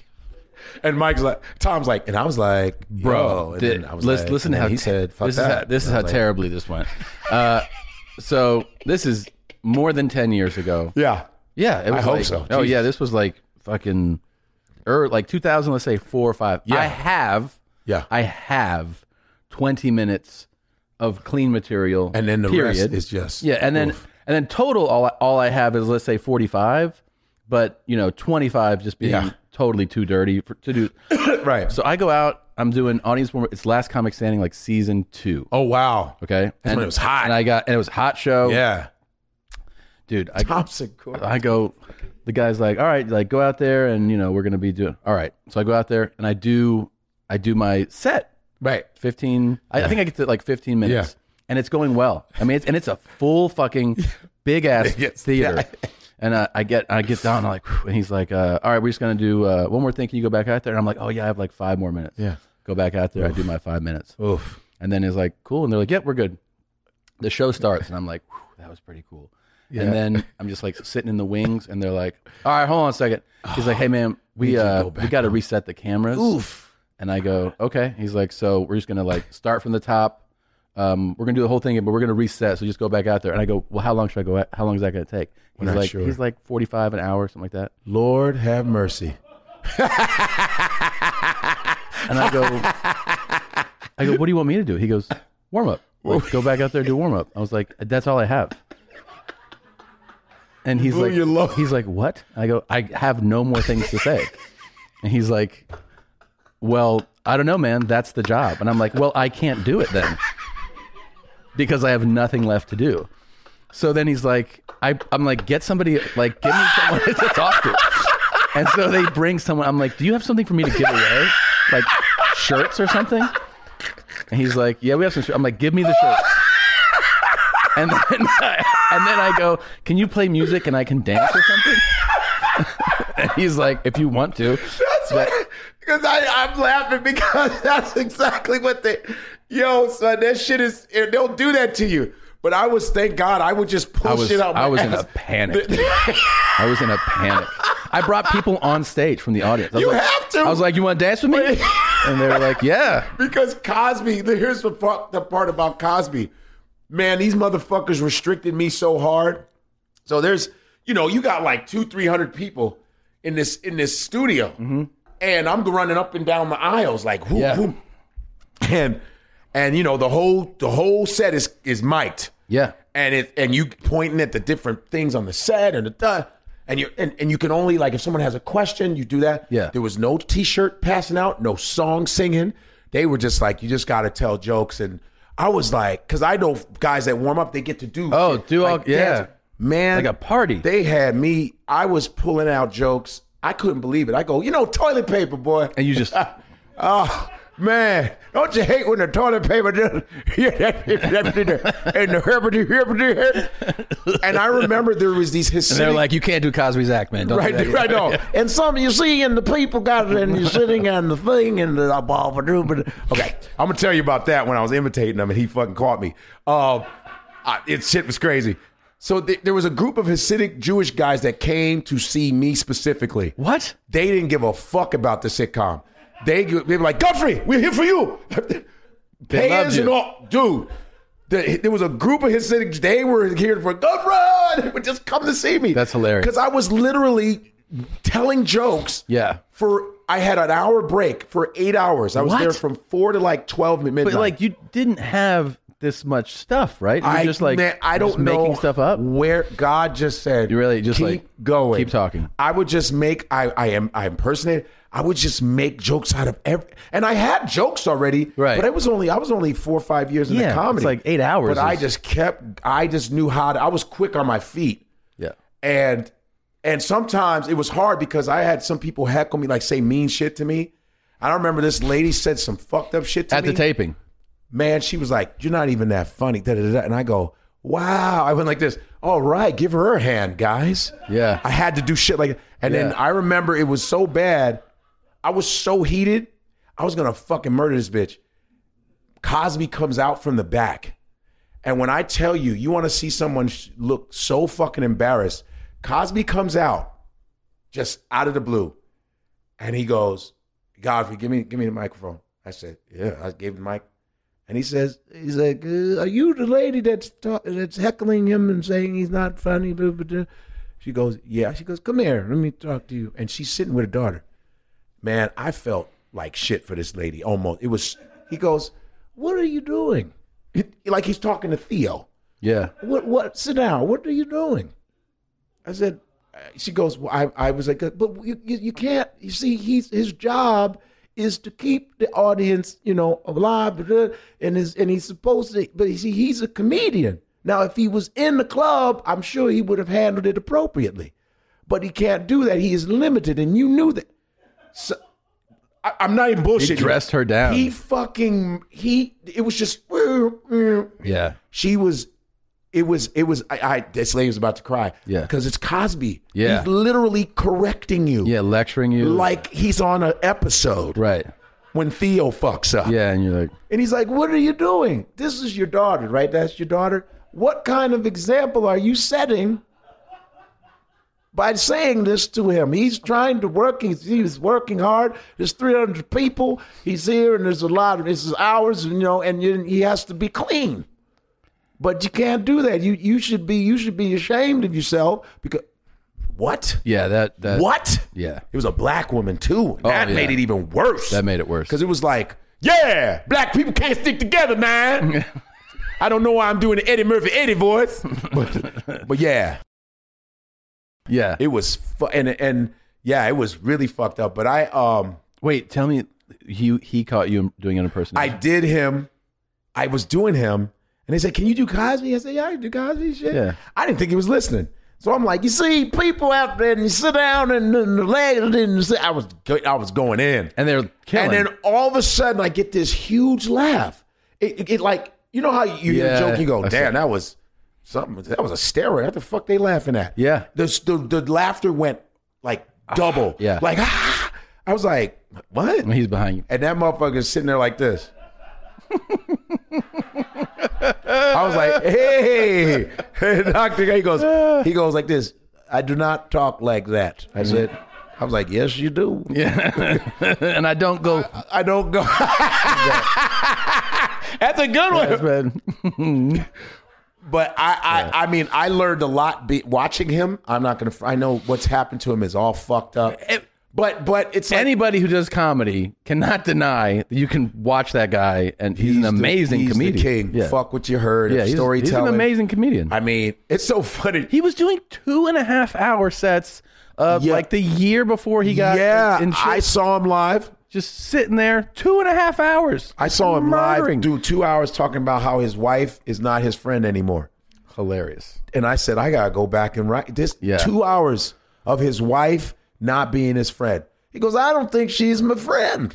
And Tom's like, and I was like, bro. Listen to how he said, this is how terribly this went. So this is more than 10 years ago. Yeah. Yeah. It was I hope so. Oh, yeah. This was like fucking or like 2000, let's say 4 or 5. Yeah. I have 20 minutes of clean material, and then the period. rest is just and then total all I have is, let's say 45, but 25 just being totally too dirty to do. Right. So I go out, I'm doing audience warm. It's Last Comic Standing, like season 2. Oh wow. Okay. That's when it was hot. And it was a hot show. Yeah. Dude, Thompson Court. I go, the guy's like, all right, like go out there and we're gonna be doing all right. So I go out there and I do my set. Right. 15. I think I get to like 15 minutes. Yeah. And it's going well. I mean, it's a full fucking big ass theater. Yeah. And I get down, I'm like, whew, and he's like, all right, we're just gonna do one more thing. Can you go back out there? And I'm like, oh yeah, I have like 5 more minutes. Yeah. Go back out there. Oof. I do my 5 minutes. Oof. And then he's like, cool. And they're like, yep, we're good. The show starts, and I'm like, that was pretty cool. Yeah. And then I'm just like sitting in the wings, and they're like, all right, hold on a second. He's like, hey man, we got to reset the cameras. Oof. And I go, okay. He's like, so we're just gonna like start from the top. We're gonna do the whole thing, but we're gonna reset. So just go back out there. And I go, well, how long should I go? How long is that gonna take? He's like 45 an hour, something like that. Lord have mercy. And I go, what do you want me to do? He goes, warm up. Like, go back out there and do warm up. I was like, that's all I have. And he's like, what? I go, I have no more things to say. And he's like, well, I don't know, man. That's the job. And I'm like, well, I can't do it then because I have nothing left to do. So then he's like, I'm like, get somebody, like, give me someone to talk to. And so they bring someone. I'm like, do you have something for me to give away? Like shirts or something? And he's like, yeah, we have some shirts. I'm like, give me the shirts. And then I go, can you play music and I can dance or something? And he's like, if you want to. That's right. Because I'm laughing because that's exactly what son, that shit is, they'll do that to you. But thank God, I would just pull shit out my ass. I was in a panic. I was in a panic. I brought people on stage from the audience. Have to. I was like, you want to dance with me? And they were like, yeah. Because Cosby, here's the part about Cosby. Man, these motherfuckers restricted me so hard. So there's, you got like 200-300 people in this studio. Mm-hmm. And I'm running up and down the aisles like, whoop, whoop. And the whole set is mic'd. Yeah. And you pointing at the different things on the set and you can only, like, if someone has a question, you do that. Yeah. There was no t-shirt passing out, no song singing. They were just like, you just got to tell jokes. And I was like, because I know guys that warm up, they get to do dance. Man, like a party. They had me. I was pulling out jokes. I couldn't believe it. I go, toilet paper, boy. And you just, oh man, don't you hate when the toilet paper and the and I remember there was these Hasidic. And they're like, you can't do Cosby's act, man. Don't right, do that. Right, no. And some you see, and the people got it, and you're sitting on the thing, and the okay, I'm gonna tell you about that when I was imitating him, and he fucking caught me. Shit was crazy. So there was a group of Hasidic Jewish guys that came to see me specifically. What? They didn't give a fuck about the sitcom. They were like, Godfrey, we're here for you. Payers and all. Dude, there was a group of Hasidics. They were here for Godfrey. They would just come to see me. That's hilarious. Because I was literally telling jokes. Yeah. I had an hour break for 8 hours. I was there from 4 to like 12 midnight. But like you didn't have this much stuff, right? You're just like, I don't know making stuff up. Where God just said, you really just keep going, keep talking. I would just make, I impersonate. I would just make jokes out of and I had jokes already, right? But I was only 4 or 5 years in the comedy. It's like 8 hours. But I just knew how to. I was quick on my feet. Yeah, and sometimes it was hard because I had some people heckle me, like say mean shit to me. I don't remember this lady said some fucked up shit to me at the taping. Man, she was like, "You're not even that funny." Da, da, da. And I go, "Wow!" I went like this. All right, give her a hand, guys. Yeah, I had to do shit like, and then I remember it was so bad. I was so heated, I was gonna fucking murder this bitch. Cosby comes out from the back. And when I tell you, you wanna see someone look so fucking embarrassed, Cosby comes out, just out of the blue. And he goes, Godfrey, give me the microphone. I said, yeah, I gave him the mic. And he's like, are you the lady that's heckling him and saying he's not funny? Blah, blah, blah. She goes, yeah. She goes, come here, let me talk to you. And she's sitting with her daughter. man, I felt like shit for this lady. Almost. He goes, what are you doing? Like he's talking to Theo. Yeah. What? Sit down. What are you doing? I said, she goes, well, I was like, but you can't. You see, his job is to keep the audience, alive, and he's supposed to. But you see, he's a comedian. Now, if he was in the club, I'm sure he would have handled it appropriately. But he can't do that. He is limited, and you knew that. So, I'm not even bullshitting. He dressed her down. It was just. Yeah. This lady was about to cry. Yeah. Because it's Cosby. Yeah. He's literally correcting you. Yeah, lecturing you. Like he's on an episode. Right. When Theo fucks up. Yeah, and you're like. And he's like, what are you doing? This is your daughter, right? That's your daughter. What kind of example are you setting by saying this to him? He's trying to work. He's working hard. There's 300 people. He's here, and there's a lot of his hours, and he has to be clean. But you can't do that. You should be ashamed of yourself because what? Yeah, that what? Yeah, it was a black woman too. That made it even worse. That made it worse because it was like, yeah, black people can't stick together, man. I don't know why I'm doing the Eddie Murphy voice, but yeah, it was and yeah, it was really fucked up. But I wait, tell me, he caught you doing an impersonation. I did him. I was doing him. And they said, can you do Cosby? I said, yeah, I can do Cosby shit. Yeah. I didn't think he was listening. So I'm like, you see, people out there, and you sit down, and the legs, and I was going in. And they're killing. And then all of a sudden, I get this huge laugh. It like, you know how you hear a joke, you go, damn, that was something. That was a steroid. What the fuck they laughing at? Yeah. The laughter went like double. Yeah. Like, ah. I was like, what? And he's behind you. And that motherfucker's sitting there like this. I was like, hey, doctor. He goes like this. I do not talk like that. I was like, yes, you do. Yeah. And I don't go. I don't go. That's a good one. But I mean, I learned a lot watching him. I know what's happened to him is all fucked up. But it's like, anybody who does comedy cannot deny that you can watch that guy, and he's an amazing comedian. He's the king. Yeah. Fuck what you heard. Yeah, storytelling. He's an amazing comedian. I mean, it's so funny. He was doing 2.5 hour sets like the year before he got in shit. I saw him live. Just sitting there, 2.5 hours. I saw him live do 2 hours talking about how his wife is not his friend anymore. Hilarious. And I said, I gotta go back and write this. 2 hours of his wife not being his friend. He goes, I don't think she's my friend.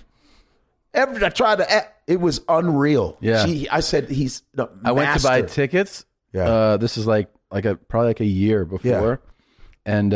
I tried to. It was unreal. Yeah. I said he's. I went to buy tickets. Yeah. This is probably a year before, and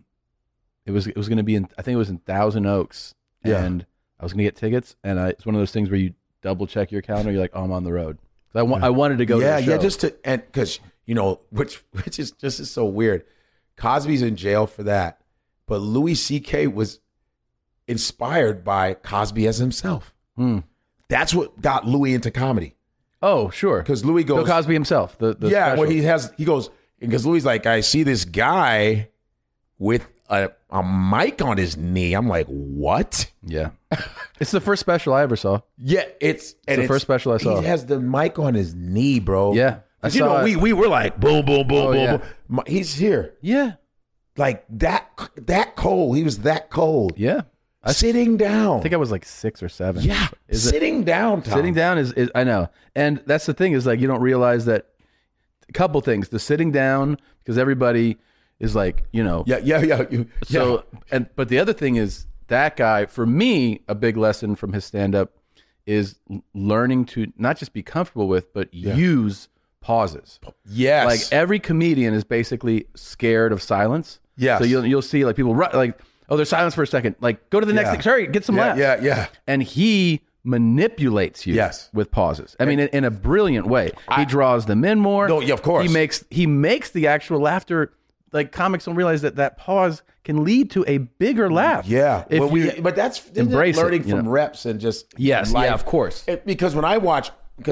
it was going to be in. I think it was in Thousand Oaks. Yeah. And I was going to get tickets, and it's one of those things where you double check your calendar. You're like, oh, I'm on the road. I wanted to go. to the show. Just to because which is just is so weird. Cosby's in jail for that. But Louis C.K. was inspired by Cosby as himself. That's what got Louis into comedy. Oh, sure. Because Louis goes... Bill Cosby himself. The well, he goes... Because Louis like, I see this guy with a mic on his knee. I'm like, what? Yeah. It's the first special I ever saw. Yeah, it's the first special I saw. He has the mic on his knee, bro. Yeah. We were like, boom, boom, boom, boom, boom. He's here. Yeah. Like that cold. He was that cold. Yeah. Sitting down. I think I was like 6 or 7. Yeah. Sitting down, Tom. Sitting down is I know. And that's the thing is like you don't realize that a couple things. The sitting down, because everybody is like, Yeah. So but the other thing is that guy, for me, a big lesson from his stand-up is learning to not just be comfortable with, but use pauses. Yes. Like every comedian is basically scared of silence. Yes. So you'll see like people like, oh, there's silence for a second. Like go to the next thing. Sorry, get some laughs. Yeah. And he manipulates you with pauses. I mean, in a brilliant way. He draws them in more. No, yeah, of course. He makes the actual laughter. Like comics don't realize that pause can lead to a bigger laugh. Yeah. But that's embrace learning it, from reps and just life. Yeah, of course. Because when I watch,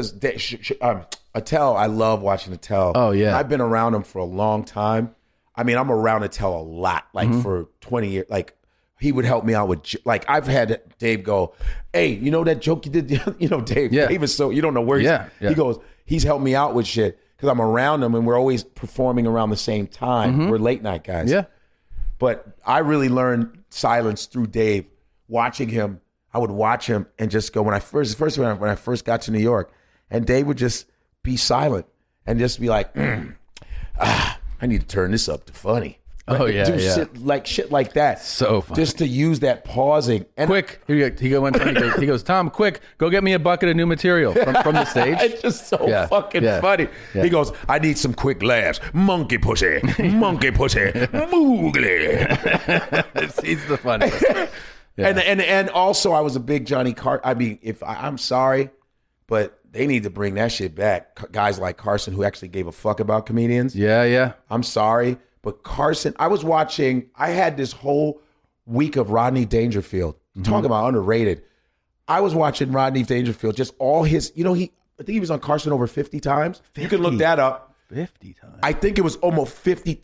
Attell, I love watching Attell. Oh, yeah. I've been around him for a long time. I mean, I'm around Attell a lot, like for 20 years. Like he would help me out with, like, I've had Dave go, hey, you know that joke you did? You know, Dave. Yeah. Dave is so, you don't know where he goes, he's helped me out with shit because I'm around him and we're always performing around the same time. We're late night guys. Yeah. But I really learned silence through Dave. Watching him, I would watch him and just go, when I first got to New York, and Dave would just be silent and just be like, I need to turn this up to funny. Oh, yeah, Do yeah. shit like that. So funny. Just to use that pausing. And Quick, he goes, Tom, quick, go get me a bucket of new material from the stage. It's just so fucking funny. Yeah. He goes, I need some quick laughs. Monkey pussy, monkey pussy, moogly. He's the funniest. Yeah. And also I was a big Johnny Carson. I mean, I'm sorry, but they need to bring that shit back. Guys like Carson who actually gave a fuck about comedians. Yeah. I'm sorry, but Carson, I had this whole week of Rodney Dangerfield. Talking about underrated. I was watching Rodney Dangerfield, just all his, I think he was on Carson over 50 times. 50. You can look that up. 50 times. I think it was almost 50.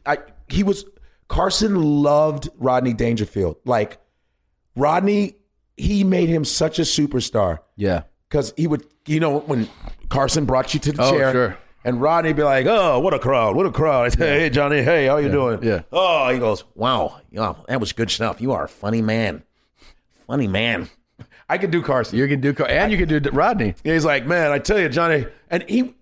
Carson loved Rodney Dangerfield. Like, Rodney, he made him such a superstar. Yeah. Because he would, when Carson brought you to the chair. Sure. And Rodney'd be like, oh, what a crowd. I'd say, hey, Johnny, hey, how you doing? Yeah. Oh, he goes, wow, that was good stuff. You are a funny man. Funny man. I can do Carson. You can do Rodney. He's like, man, I tell you, Johnny. And he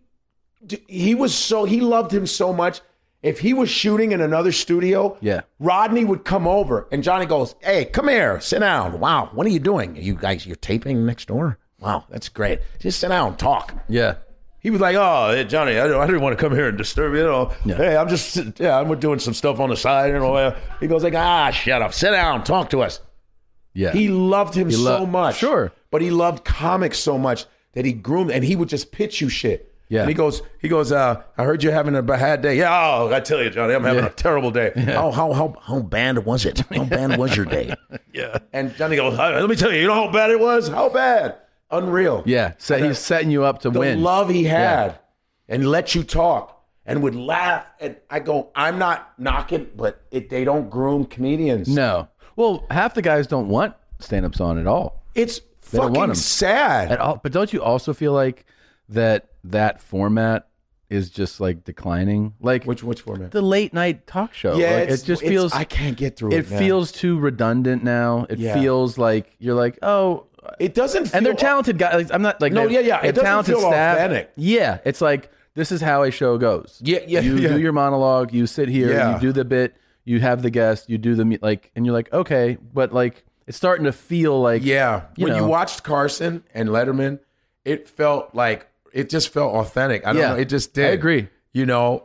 loved him so much. If he was shooting in another studio, Rodney would come over and Johnny goes, hey, come here, sit down. Wow, what are you doing? You're taping next door? Wow, that's great. Just sit down, talk. Yeah. He was like, oh, hey, Johnny, I didn't want to come here and disturb you. Yeah. Hey, I'm doing some stuff on the side. He goes like, shut up, sit down, talk to us. Yeah. He loved him so much. Sure. But he loved comics so much that he groomed, and he would just pitch you shit. Yeah. And he goes, I heard you're having a bad day. Yeah, I tell you, Johnny, I'm having a terrible day. Yeah. How bad was it? How bad was your day? Yeah. And Johnny goes, let me tell you, you know how bad it was? How bad? Unreal. Yeah. So he's setting you up to win. The love he had and let you talk and would laugh. And I go, I'm not knocking, but they don't groom comedians. No. Well, half the guys don't want stand-ups on at all. It's fucking sad. At all. But don't you also feel like that format is just like declining? Like which format? The late night talk show. Yeah, like, it just feels. I can't get through it. It feels too redundant now. It feels like you're like, oh. It doesn't feel... And they're talented guys. Like, I'm not like... No, yeah. It doesn't feel authentic. Yeah. It's like, this is how a show goes. Yeah. You do your monologue. You sit here. You do the bit. You have the guest. You do the... and you're like, okay. But like, it's starting to feel like... Yeah. When you watched Carson and Letterman, it felt like... It just felt authentic. I don't know. It just did. I agree. Don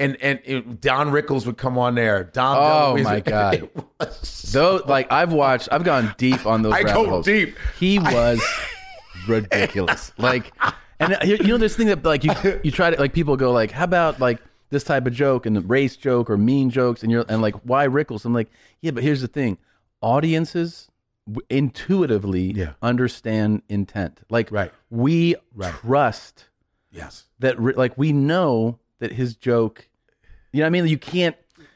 Rickles would come on there. My God. I've gone deep on those rabbit holes. Deep. He was ridiculous. Like, and this thing that like you try to, like, people go like, how about like this type of joke and the race joke or mean jokes, and like, why Rickles? I'm like, yeah, but here's the thing. Audiences intuitively understand intent. Like, we trust that, like, we know that his joke, you know what I mean? You can't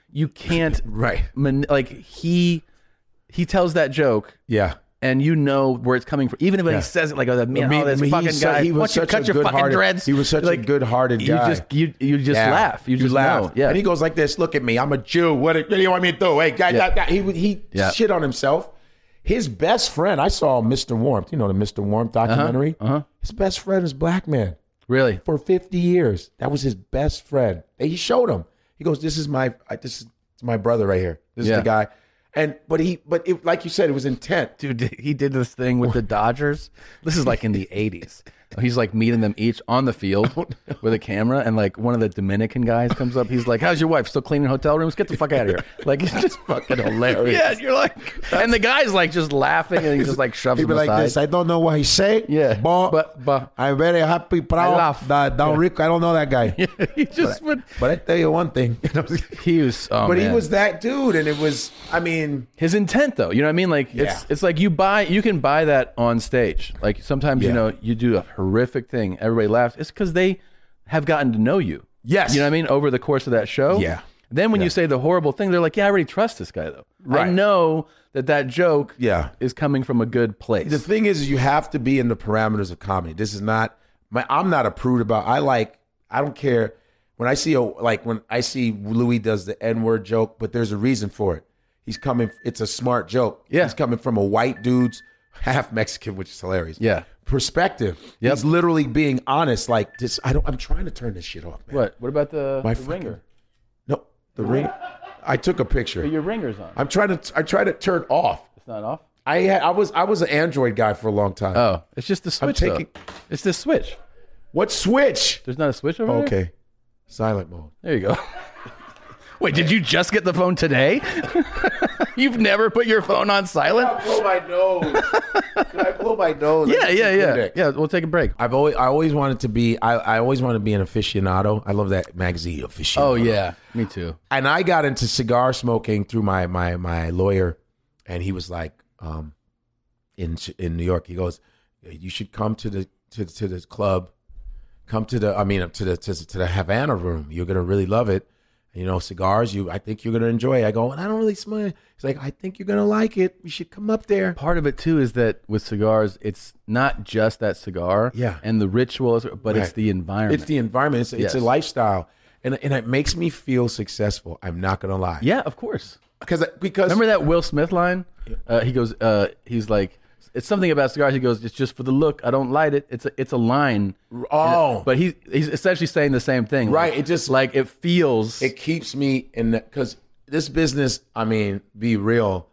like he tells that joke. Yeah. And you know where it's coming from. Even when he says it like, oh, this fucking guy, he was such cut your fucking dreads. He was such a good-hearted guy. You just laugh. You just laugh. Yeah. And he goes like this, look at me, I'm a Jew. What do you want me to do? Hey, guy, he shit on himself. His best friend, I saw Mr. Warmth. You know the Mr. Warmth documentary? His best friend is black man. Really? For 50 years. That was his best friend. And he showed him. He goes, this is my brother right here. This is the guy. But like you said, it was intent. Dude, he did this thing with the Dodgers. This is like in the 80s. He's like meeting them each on the field with a camera, and like one of the Dominican guys comes up. He's like, how's your wife? Still cleaning hotel rooms? Get the fuck out of here. Like, it's just fucking hilarious. Yeah, you're like... And the guy's like just laughing, and he just like shoves him aside. He'd be like this, I don't know what he say, but I'm very happy, proud that Don Rico, I don't know that guy. Yeah, he just but I tell you one thing. He was... he was that dude, and it was, I mean... His intent, though, you know what I mean? Like, it's like you can buy that on stage. Like, sometimes, you do a horrific thing, everybody laughs. It's because they have gotten to know you. Yes. You know what I mean? Over the course of that show. Yeah. Then when you say the horrible thing, they're like, yeah, I already trust this guy, though. Right. I know that joke is coming from a good place. The thing is you have to be in the parameters of comedy. This is not, I'm not a prude about, I don't care. When I see, when I see Louis does the N-word joke, but there's a reason for it. It's a smart joke. Yeah. He's coming from a white dude's, half Mexican, which is hilarious. Yeah. Perspective. Yep. He's literally being honest. Like this, I'm trying to turn this shit off, man. What about the ringer? No, the ring. I took a picture. But your ringer's on. I try to turn off. It's not off? I was an Android guy for a long time. Oh, it's just the switch. It's the switch. What switch? There's not a switch over there? Okay. Silent mode. There you go. Wait, did you just get the phone today? You've never put your phone on silent? Can I blow my nose? Can I blow my nose? Yeah. Yeah, we'll take a break. I always wanted to be an aficionado. I love that magazine, Aficionado. Oh yeah, me too. And I got into cigar smoking through my lawyer, and he was like, in New York, he goes, you should come to the club, come to the Havana room. You're gonna really love it. Cigars, I think you're going to enjoy it. I go, and I don't really smoke. He's like, I think you're going to like it. We should come up there. Part of it, too, is that with cigars, it's not just that cigar and the rituals, but it's the environment. It's the environment. It's a lifestyle. And it makes me feel successful. I'm not going to lie. Yeah, of course. Because remember that Will Smith line? He goes, he's like, it's something about cigars. He goes, it's just for the look. I don't light it. It's a line. Oh, but he's essentially saying the same thing, right? Like, it just it feels. It keeps me in because this business. I mean, be real.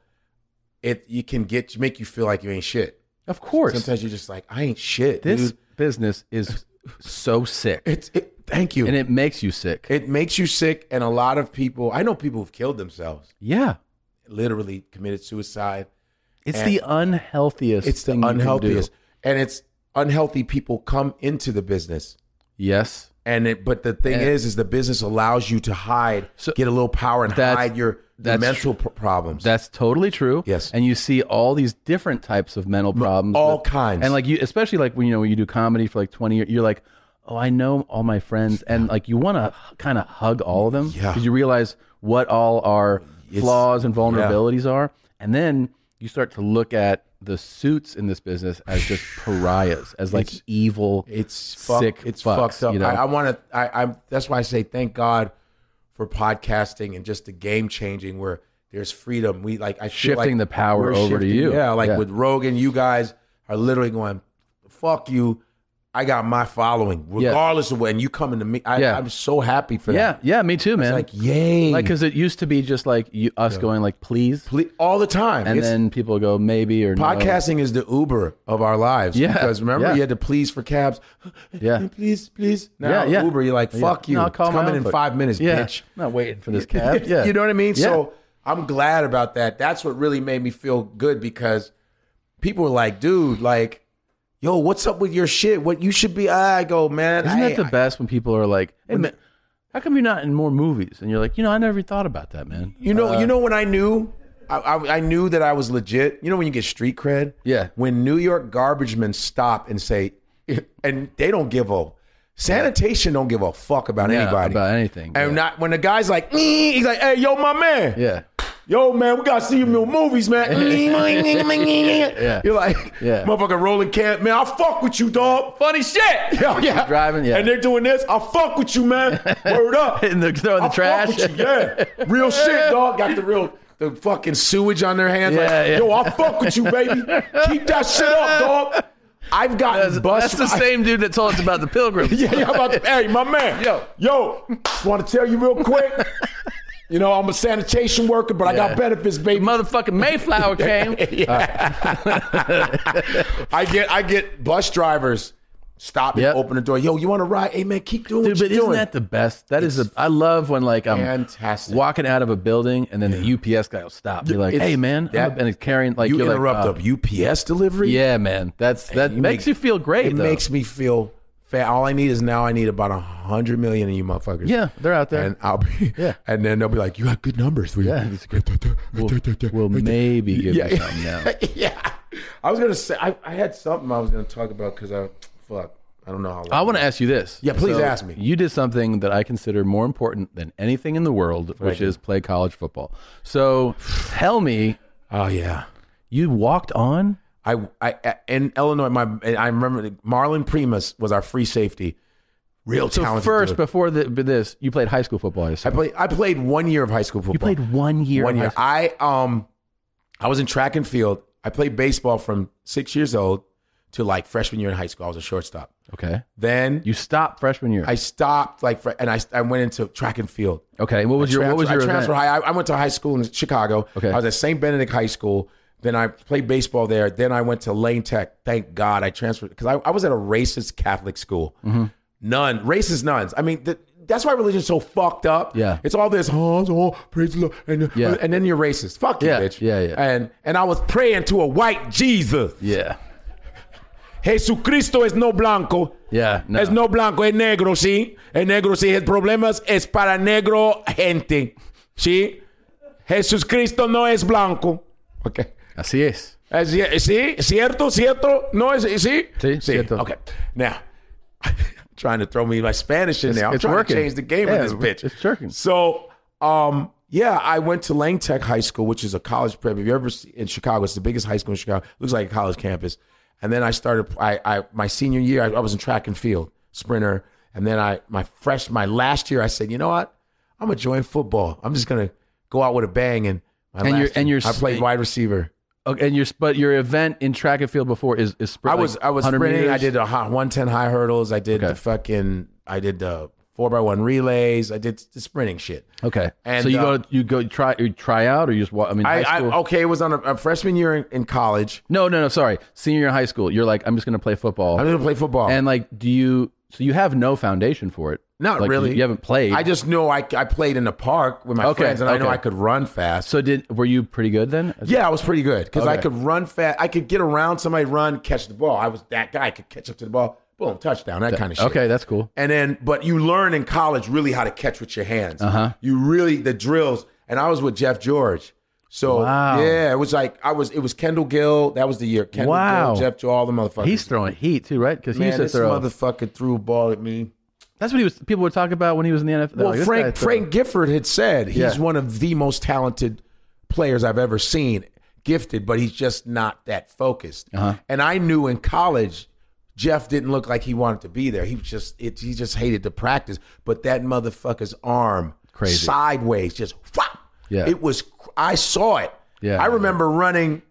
You can make you feel like you ain't shit. Of course. Sometimes you're just like, I ain't shit. This business is so sick. Thank you. And it makes you sick. It makes you sick, and a lot of people. I know people who've killed themselves. Yeah, literally committed suicide. It's the unhealthiest. It's the unhealthiest, and it's unhealthy people come into the business. Yes, but the thing is the business allows you to get a little power and hide your mental problems. That's totally true. Yes, and you see all these different types of mental problems, all kinds, and especially when you do comedy for like 20 years, you're like, oh, I know all my friends, and you want to kind of hug all of them because you realize what all our flaws and vulnerabilities are, and then you start to look at the suits in this business as just pariahs, as evil, sick fucks, fucked up. I that's why I say thank God for podcasting and just the game changing where there's freedom. I shifting the power over to you. Yeah, with Rogan, you guys are literally going, fuck you. I got my following, regardless of when you come into me. I'm so happy for that. Yeah, me too, man. It's yay. Because it used to be just us going please, all the time. And then people go maybe or podcasting is the Uber of our lives. Yeah. Because remember, you had to please for cabs. Yeah. Please. Now Uber, you're like, fuck you. It's coming in 5 minutes, bitch. I'm not waiting for this cab. Yeah. You know what I mean? Yeah. So I'm glad about that. That's what really made me feel good because people were like, dude, yo, what's up with your shit? What you should be? I go, man. Isn't that the best when people are like, hey, man, how come you're not in more movies? And you're like, I never thought about that, man. You know when I knew? I knew that I was legit. You know when you get street cred? Yeah. When New York garbage men stop and say, and they don't give sanitation don't give a fuck about anybody. About anything. And not when the guy's like, he's like, hey, yo, my man. Yeah. Yo, man, we gotta see you in the movies, man. You're like, motherfucker rolling can. Man, I'll fuck with you, dog. Funny shit. Yeah. Driving, And they're doing this. I'll fuck with you, man. Word up. And they're throwing the trash. Fuck with you, Real shit, dog. Got the fucking sewage on their hands. Yo, I'll fuck with you, baby. Keep that shit up, dog. I've gotten busted. That's the same dude that told us about the Pilgrims. Hey, my man. Yo, want to tell you real quick. I'm a sanitation worker, but I got benefits, baby. The motherfucking Mayflower came. I get bus drivers stop and open the door. Yo, you want to ride? Hey, man, keep doing what you're doing. Isn't that the best? I love when I'm fantastic. Walking out of a building and then the UPS guy will stop. You're like, hey, man. And he's carrying you interrupt a UPS delivery? Yeah, man. That makes you feel great, It makes me feel all I need about 100 million of you motherfuckers. Yeah, they're out there. And I'll be, and then they'll be like, you got good numbers. We'll maybe give you something now. Yeah. I was going to say, I had something I was going to talk about because I don't know how long. I want to ask you this. Yeah, please ask me. You did something that I consider more important than anything in the world, which is play college football. So tell me. Oh, yeah. You walked on? I in Illinois, I remember Marlon Primus was our free safety. Real talented. So first, dude. before this, you played high school football. I played 1 year of high school football. You played 1 year. 1 year. I was in track and field. I played baseball from 6 years old to like freshman year in high school. I was a shortstop. Okay. Then you stopped freshman year. I stopped and I went into track and field. Okay. What was your transfer high? I went to high school in Chicago. Okay. I was at St. Benedict High School. Then I played baseball there. Then I went to Lane Tech. Thank God I transferred because I was at a racist Catholic school. Mm-hmm. Racist nuns. I mean, that's why religion's so fucked up. Yeah. It's all this, praise the Lord. And then you're racist. Fuck you, bitch. Yeah. And I was praying to a white Jesus. Yeah. Jesucristo es no blanco. Yeah. No. Es no blanco, es negro, sí. Es negro, sí. His problemas es para negro gente. Sí. Jesucristo no es blanco. Okay. Así es. Sí, cierto, no es, sí. Sí, cierto. Okay. Now, trying to throw me my Spanish in there. I'm trying to change the game of this bitch. It's working. So, I went to Lane Tech High School, which is a college prep. If you ever in Chicago, it's the biggest high school in Chicago. Looks like a college campus. And then I started. My senior year, I was in track and field, sprinter. And then my last year, I said, you know what? I'm gonna join football. I'm just gonna go out with a bang. And I played wide receiver. Okay, but your event in track and field before is sprint. I was sprinting. Meters? I did 110 high hurdles. I did the 4x1 relays. I did the sprinting shit. Okay, and so you try out, or you just high school? It was on a freshman year in college. No, sorry, senior year in high school. You're like, I'm just going to play football. I'm going to play football. And so you have no foundation for it. Not really. You haven't played. I just know I played in the park with my friends, and I know I could run fast. So were you pretty good then? Yeah, I was pretty good because I could run fast. I could get around somebody, run, catch the ball. I was that guy. I could catch up to the ball. Boom, touchdown, that kind of shit. Okay, that's cool. And then, but you learn in college really how to catch with your hands. Uh-huh. The drills. And I was with Jeff George. So, yeah, it was Kendall Gill. That was the year. Kendall Gill, Jeff George, all the motherfuckers. He's throwing heat too, right? Because he used to this throw. motherfucker threw a ball at me. That's what people would talk about when he was in the NFL. Well, Frank Gifford had said he's one of the most talented players I've ever seen. Gifted, but he's just not that focused. Uh-huh. And I knew in college, Jeff didn't look like he wanted to be there. He just hated to practice. But that motherfucker's arm, crazy, sideways, just whop. Yeah. It was. I saw it. Yeah. I remember running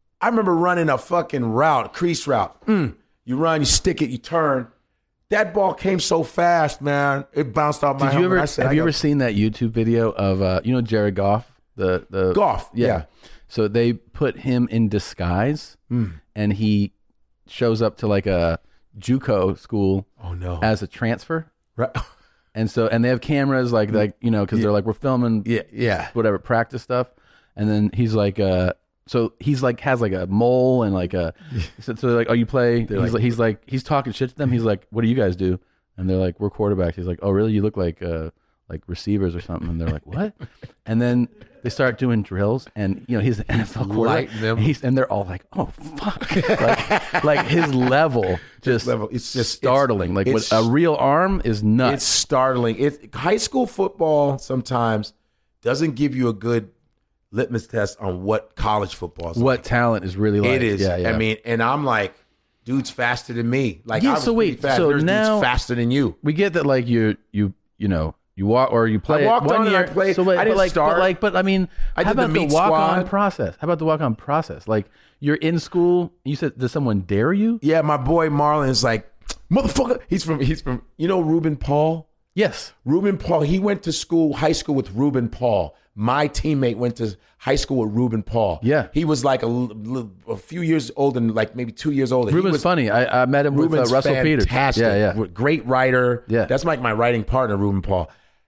a fucking route, crease route. You run, you stick it, you turn. That ball came so fast, man. It bounced off my helmet. Have you ever seen that YouTube video of Jared Goff? The Goff, yeah. So they put him in disguise, and he shows up to like a JUCO school. Oh no! As a transfer, right? And they have cameras because they're like, we're filming, whatever practice stuff, and then he's like, so he's like has like a mole and like a, so they're like, oh, you play? He's talking shit to them. He's like, what do you guys do? And they're like, we're quarterbacks. He's like, oh really? You look like receivers or something. And they're like, what? And then they start doing drills, and he's an NFL quarterback. And they're all like, "Oh fuck!" like his level, it's just startling. With a real arm is nuts. It's startling. High school football sometimes doesn't give you a good litmus test on what college football is. What talent is really like. It is. Yeah. I mean, and I'm like, dude's faster than me. Like, yeah. I was So wait. fast. So There's now dudes faster than you. We get that. Like you walk or you play. I walked on year. And I played. So wait, I didn't start. But I mean, I how did the about the meat walk-on squad. process? How about the walk-on process? Like you're in school. You said, does someone dare you? Yeah, my boy Marlon's like, motherfucker. He's from. Reuben Paul. Yes, Reuben Paul. He went to high school with Reuben Paul. My teammate went to high school with Reuben Paul. Yeah. He was like a few years older, like maybe 2 years older. Ruben's funny. I met him with Russell Peters. Fantastic. Yeah. Great writer. Yeah. That's like my writing partner, Reuben Paul.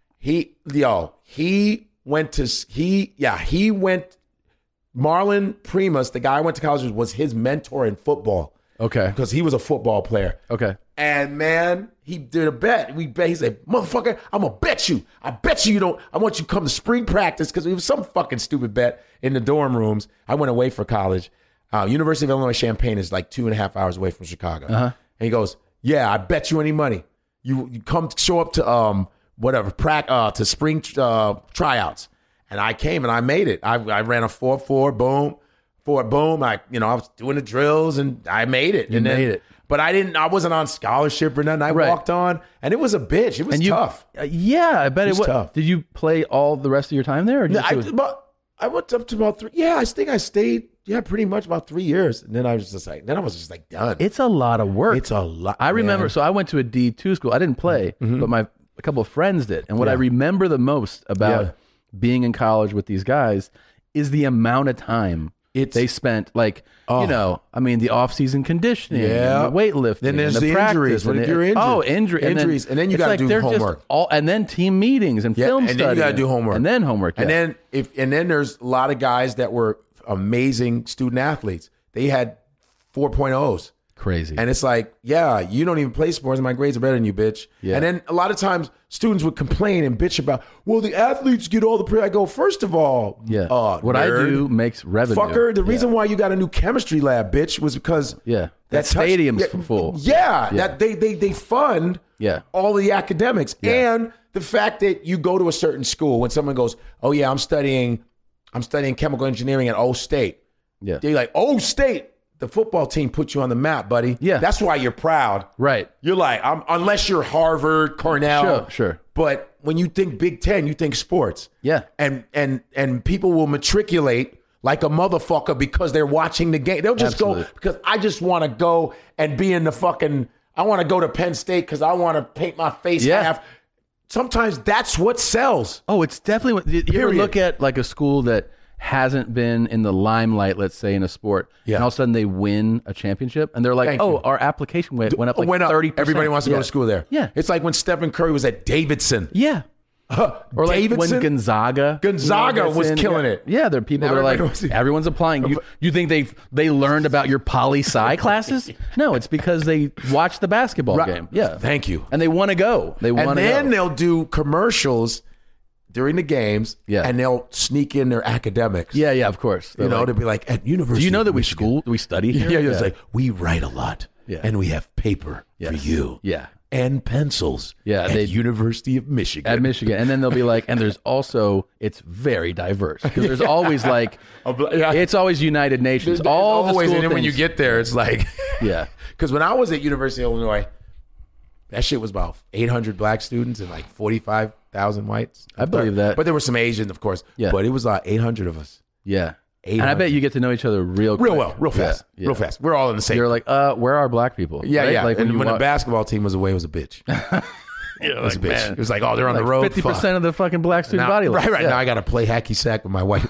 Marlon Primus, the guy I went to college with, was his mentor in football. Okay. Because he was a football player. Okay. And man, he did a bet. He said, motherfucker, I'm going to bet you. I bet you don't. I want you to come to spring practice, because it was some fucking stupid bet in the dorm rooms. I went away for college. University of Illinois Champaign is like 2.5 hours away from Chicago. Uh-huh. And he goes, Yeah, I bet you any money. You come show up to to spring tryouts, and I came and I made it. I ran a 4.4 boom, I was doing the drills and I made it. You made it. But I wasn't on scholarship or nothing. I walked on, and it was a bitch. It was tough. Yeah, I bet it was tough. Did you play all the rest of your time there? Or I went up to about 3. Yeah, I think I stayed. Yeah, pretty much about 3 years, and then I was just like done. It's a lot of work. It's a lot. I remember. So I went to a D2 school. I didn't play, but a couple of friends did. And what I remember the most about being in college with these guys is the amount of time they spent, the off-season conditioning, and the weightlifting, then there's the injuries. What if you're injured? Injuries, and then you got to do homework. And then team meetings and film study. And then you got to do homework. And then homework. And then there's a lot of guys that were amazing student athletes. They had 4.0s. Crazy. And it's like, yeah, you don't even play sports, and my grades are better than you, bitch. Yeah. And then a lot of times students would complain and bitch about, well, the athletes get all the praise. I go, first of all, what I do makes revenue. Fucker, the reason why you got a new chemistry lab, bitch, was because that stadium's full. Yeah, that they fund all the academics. Yeah. And the fact that you go to a certain school, when someone goes, oh yeah, I'm studying chemical engineering at O State. Yeah. They're like, O State. The football team put you on the map, buddy. Yeah. That's why you're proud. Right. You're like, unless you're Harvard, Cornell. Sure. But when you think Big Ten, you think sports. Yeah. And people will matriculate like a motherfucker because they're watching the game. They'll just go, because I just want to go and be in the fucking, I want to go to Penn State because I want to paint my face half. Sometimes that's what sells. Oh, it's definitely, you ever look at like a school that hasn't been in the limelight, let's say, in a sport, and all of a sudden they win a championship, and they're like, our application went up like 30%. Everybody wants to go to school there. Yeah. It's like when Stephen Curry was at Davidson. Yeah. Or like Davidson? when Gonzaga was killing it. Yeah, there are people that are like, everyone's applying. You think they learned about your poli-sci classes? No, it's because they watched the basketball game. Yeah. Thank you. And they want to go. And then they'll do commercials during the games, and they'll sneak in their academics. Yeah, of course. They'll be like, at University do you know that Michigan, we study here? Yeah, it's like, we write a lot, and we have paper for you. Yeah. And pencils at University of Michigan. At Michigan. And then they'll be like, and there's also, it's very diverse. Because there's always like, it's always United Nations. Always, and then when you get there, it's like, yeah. Because when I was at University of Illinois, that shit was about 800 black students and like 45,000 whites. I believe that. But there were some Asians, of course. Yeah. But it was 800 of us. Yeah. 800. And I bet you get to know each other real well, real fast. Yeah. Real fast. We're all in the same. You're like, where are black people? Yeah, right? yeah. Like and when the basketball team was away, it was a bitch. It was a bitch. Man. It was like, they're on the road. 50% of the fucking black student body. Right. Yeah. Now I got to play hacky sack with my wife.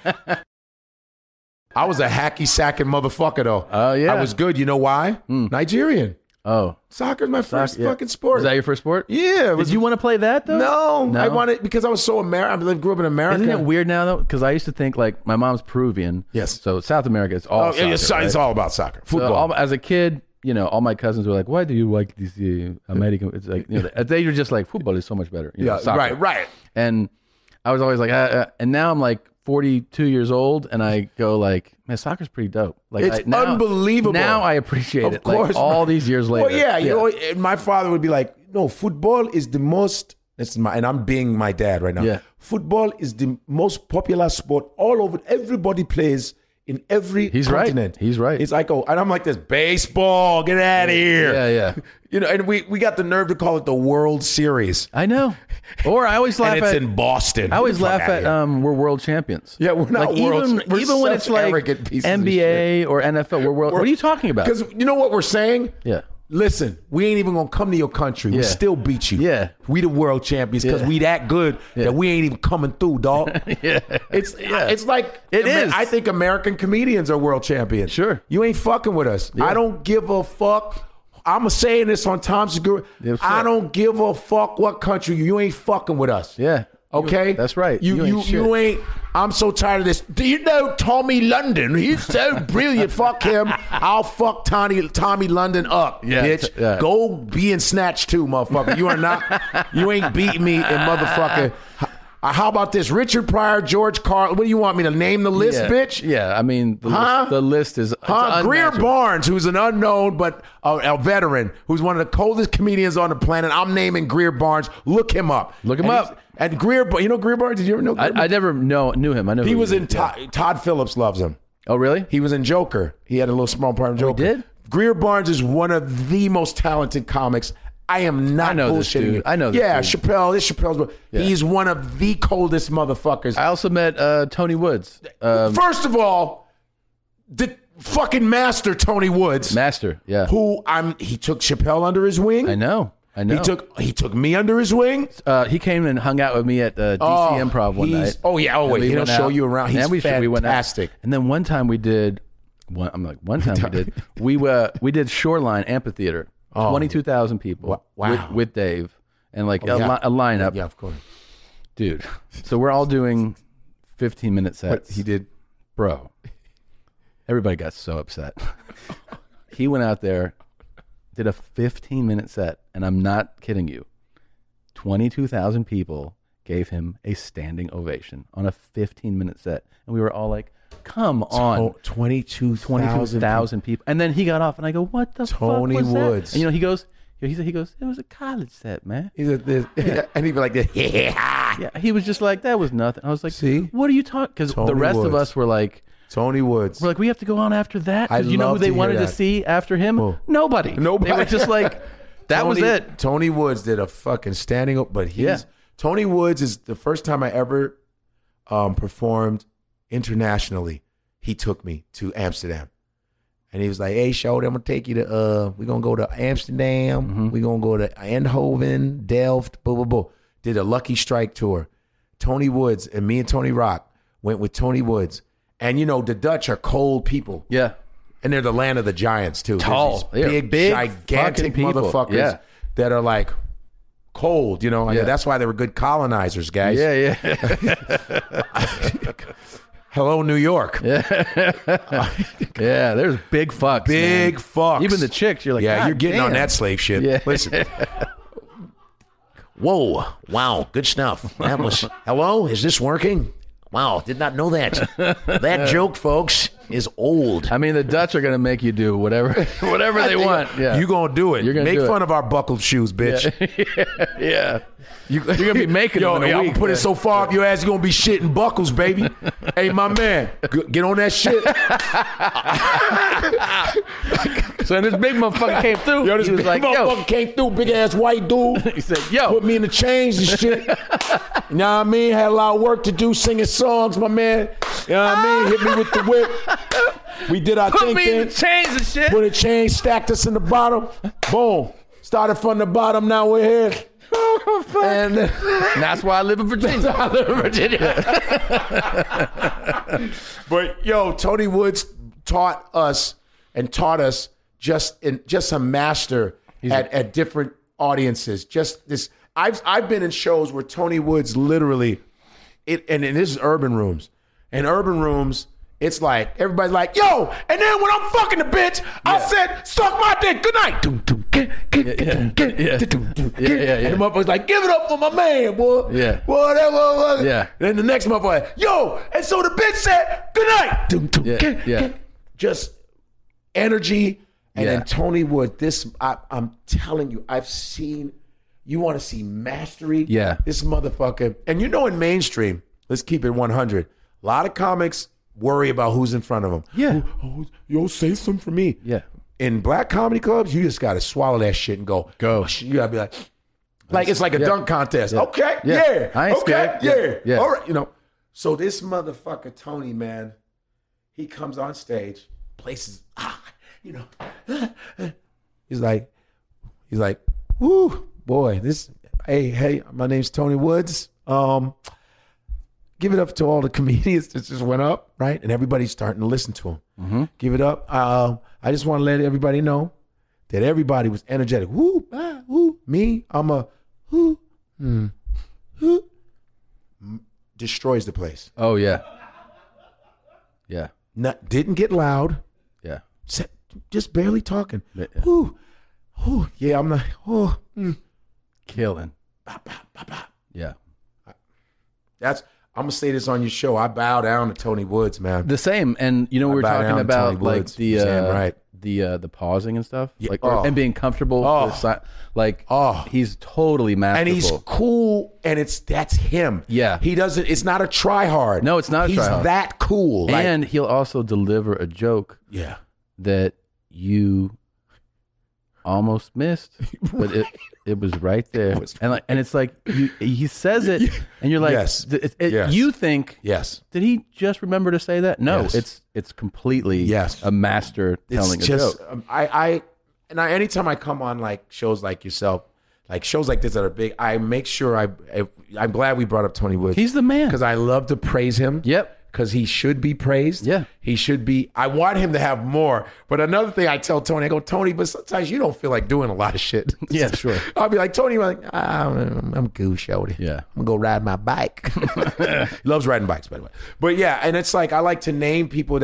I was a hacky sacking motherfucker, though. Oh, yeah. I was good. You know why? Nigerian. Oh. Soccer's my first fucking sport. Was that your first sport? Yeah. Did you want to play that, though? No. I wanted, because I was so American. I grew up in America. Isn't it weird now, though? Because I used to think, like, my mom's Peruvian. Yes. So South America, it's all soccer. It's all about soccer. Football. So as a kid, all my cousins were like, why do you like this American? It's like, they were just like, football is so much better. Soccer. Right. And I was always like, and now I'm like 42 years old, and I go like, man, soccer's pretty dope. Like, it's unbelievable. Now I appreciate it. Of course, like, all these years later. Well, yeah. My father would be like, no, football is the most. And I'm being my dad right now. Yeah. Football is the most popular sport all over. Everybody plays in every continent. He's right. It's like, and I'm like this, baseball, get out of here. Yeah. And we got the nerve to call it the World Series. I know. Or I always laugh and it's in Boston. I always laugh at we're world champions. Yeah, we're not world. Even when it's like NBA or NFL, we're world. What are you talking about? Because you know what we're saying? Yeah. Listen, we ain't even gonna come to your country. We still beat you. Yeah. We the world champions because we that good that we ain't even coming through, dog. It's like it is. I think American comedians are world champions. Sure. You ain't fucking with us. I don't give a fuck. I'm saying this on Tom Segura. I don't give a fuck what country you ain't fucking with us. Yeah. Okay? That's right. You ain't. I'm so tired of this. Do you know Tommy London? He's so brilliant. Fuck him. I'll fuck Tommy London up, bitch. Go be in Snatch too, motherfucker. You are not. You ain't beating me in motherfucker. How about this? Richard Pryor, George Carlin. What do you want me to name the list, bitch? Yeah, I mean, the list is Greer Barnes, who's an unknown but a veteran, who's one of the coldest comedians on the planet. I'm naming Greer Barnes. Look him up. And Greer, you know Greer Barnes? Did you ever know Greer Barnes? I never knew him. I know he was in Todd Phillips loves him. Oh, really? He was in Joker. He had a little small part in Joker. He did? Greer Barnes is one of the most talented comics. I am not bullshitting you. I know this dude. Chappelle. This Chappelle's book. Yeah. He's one of the coldest motherfuckers. I also met Tony Woods. First of all, the fucking master Tony Woods. Master, yeah. He took Chappelle under his wing. I know. He took me under his wing. He came and hung out with me at DC Improv one night. Oh yeah. Oh wait, he'll show you around. He's fantastic. And then one time we did. We did Shoreline Amphitheater. 22,000 people. Wow. With Dave and a lineup. Yeah, of course. Dude. So we're all doing 15-minute sets. What he did. Bro. Everybody got so upset. He went out there, did a 15-minute set, and I'm not kidding you. 22,000 people gave him a standing ovation on a 15-minute set. And we were all like, come on. 22,000 people. And then he got off, and I go, what the fuck was Tony Woods. That? And he goes, it was a college set, man. He's like this. Yeah. And he'd be like this. Yeah, he was just like, that was nothing. I was like, see? What are you talking? Because the rest of us were like, Tony Woods. We're like, we have to go on after that? Because you know who they wanted to see after him? Oh. Nobody. They were just like, that was it. Tony Woods did a fucking standing up, but Tony Woods is the first time I ever performed internationally. He took me to Amsterdam. And he was like, hey, Shorty, I'm going to take you to, we're going to go to Amsterdam. Mm-hmm. We're going to go to Eindhoven, Delft, blah, blah, blah. Did a Lucky Strike tour. Tony Woods and me and Tony Rock went with Tony Woods. And, you know, the Dutch are cold people. Yeah. And they're the land of the giants, too. Tall. Big, gigantic motherfuckers that are like cold, you know. Yeah. That's why they were good colonizers, guys. Yeah. Hello, New York. Yeah, there's big fucks. Big man. fucks. Even the chicks, you're like, yeah, you're getting damn. on that slave shit. Yeah. Listen. Whoa, wow, good stuff. That was, hello, is this working? Wow, did not know that. That joke, folks, is old. I mean, the Dutch are going to make you do whatever they want. Yeah. You're going to do it. You're gonna make fun of our buckled shoes, bitch. Yeah. You're going to be making them in a week. I'm going to put it so far up your ass, you're going to be shitting buckles, baby. Hey, my man, get on that shit. So this big motherfucker came through. Yo, this big motherfucker came through, big ass white dude. He said, yo. Put me in the chains and shit. You know what I mean? Had a lot of work to do singing songs, my man. You know what I mean? Hit me with the whip. We did our thing. Put me in the chains and shit. Put a chain, stacked us in the bottom. Boom. Started from the bottom, now we're here. Oh, fuck. And that's why I live in Virginia. But yo, Tony Woods taught us just a master at different audiences. Just this, I've been in shows where Tony Woods literally, and this is urban rooms. In urban rooms, it's like everybody's like, yo, and then when I'm fucking the bitch, I said, suck my dick, good night. And the motherfucker's like, give it up for my man, boy. Yeah. Whatever. Yeah. Then the next motherfucker, yo, and so the bitch said, good night. Just energy. And then Tony Wood, I'm telling you, you want to see mastery? Yeah. This motherfucker. And you know in mainstream, let's keep it 100, a lot of comics worry about who's in front of them. Yeah. Yo, say something for me. Yeah. In black comedy clubs, you just got to swallow that shit and go. You got to be like it's like a dunk contest. Yeah. Okay, yeah. I ain't scared. Yeah. All right, you know. So this motherfucker, Tony, man, he comes on stage, places, he's like, woo, boy, hey, my name's Tony Woods. Give it up to all the comedians that just went up, right? And everybody's starting to listen to him. Mm-hmm. Give it up. I just want to let everybody know that everybody was energetic. Woo, woo. Me, I'm a woo, woo. Destroys the place. Oh, yeah. Yeah. Didn't get loud. Yeah. Just barely talking. Yeah. Woo, woo. Yeah, I'm like, killing. Bop, bop, bop, bop. Yeah. I'm gonna say this on your show. I bow down to Tony Woods, man. The same. And we were talking about like the pausing and stuff, like and being comfortable. He's totally masterful, and he's cool, and that's him. Yeah, he doesn't. It's not a try hard. No, it's not. He's that cool, and he'll also deliver a joke. Yeah, that you almost missed, but it was right there. And it's like he says it, and you're like, yes. You think, yes, did he just remember to say that? No, it's completely a master telling a joke. Anytime I come on like shows like yourself, like shows like this that are big, I make sure I'm glad we brought up Tony Woods. He's the man, because I love to praise him. Yep. Because he should be praised. Yeah. He should be. I want him to have more. But another thing I tell Tony, I go, Tony, but sometimes you don't feel like doing a lot of shit. Yeah, sure. I'll be like, Tony, I'm goose shorty. Yeah. I'm going to go ride my bike. He loves riding bikes, by the way. But yeah, and it's like, I like to name people,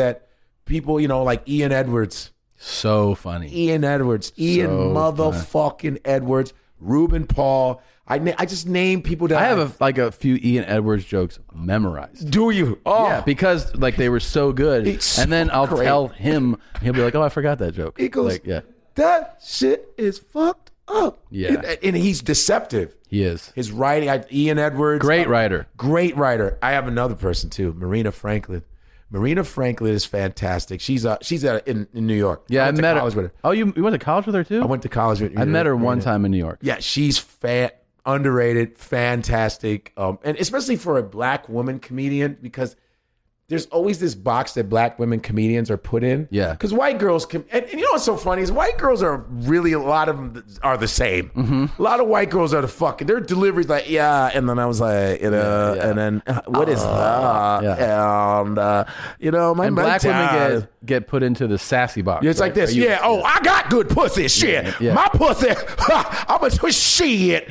like Ian Edwards. So funny. Ian Edwards. Ian motherfucking Edwards. Ruben Paul. I just name people that I have a few Ian Edwards jokes memorized. Do you? Oh, yeah, because they were so good. And then I'll tell him, he'll be like, "Oh, I forgot that joke." He goes, "That shit is fucked up." Yeah, and he's deceptive. He is. His writing, Ian Edwards, great writer. Great writer. I have another person too, Marina Franklin. Marina Franklin is fantastic. She's in New York. Yeah, I met her. With her. Oh, you went to college with her too? I went to college with her. I met her one time in New York. Yeah, she's underrated, fantastic, and especially for a black woman comedian, because there's always this box that black women comedians are put in. Yeah. Because white girls can, and you know what's so funny is white girls are really, a lot of them are the same. Mm-hmm. A lot of white girls are the fucking, their delivery's like, yeah, and then I was like, and then, what is that? Yeah. And, my and black women get put into the sassy box. Yeah, it's right? like this. I got good pussy. Shit. Yeah. My pussy, I'm a shit.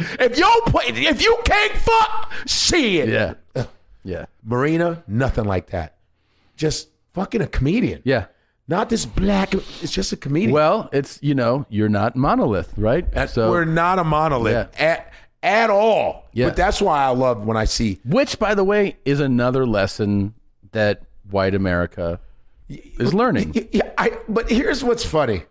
If you can't fuck, shit. Yeah. Yeah. Marina, nothing like that. Just fucking a comedian. Yeah. Not this black, it's just a comedian. Well, it's, you're not monolith, right? We're not a monolith at all. Yeah. But that's why I love when I see. Which, by the way, is another lesson that white America is learning. But here's what's funny.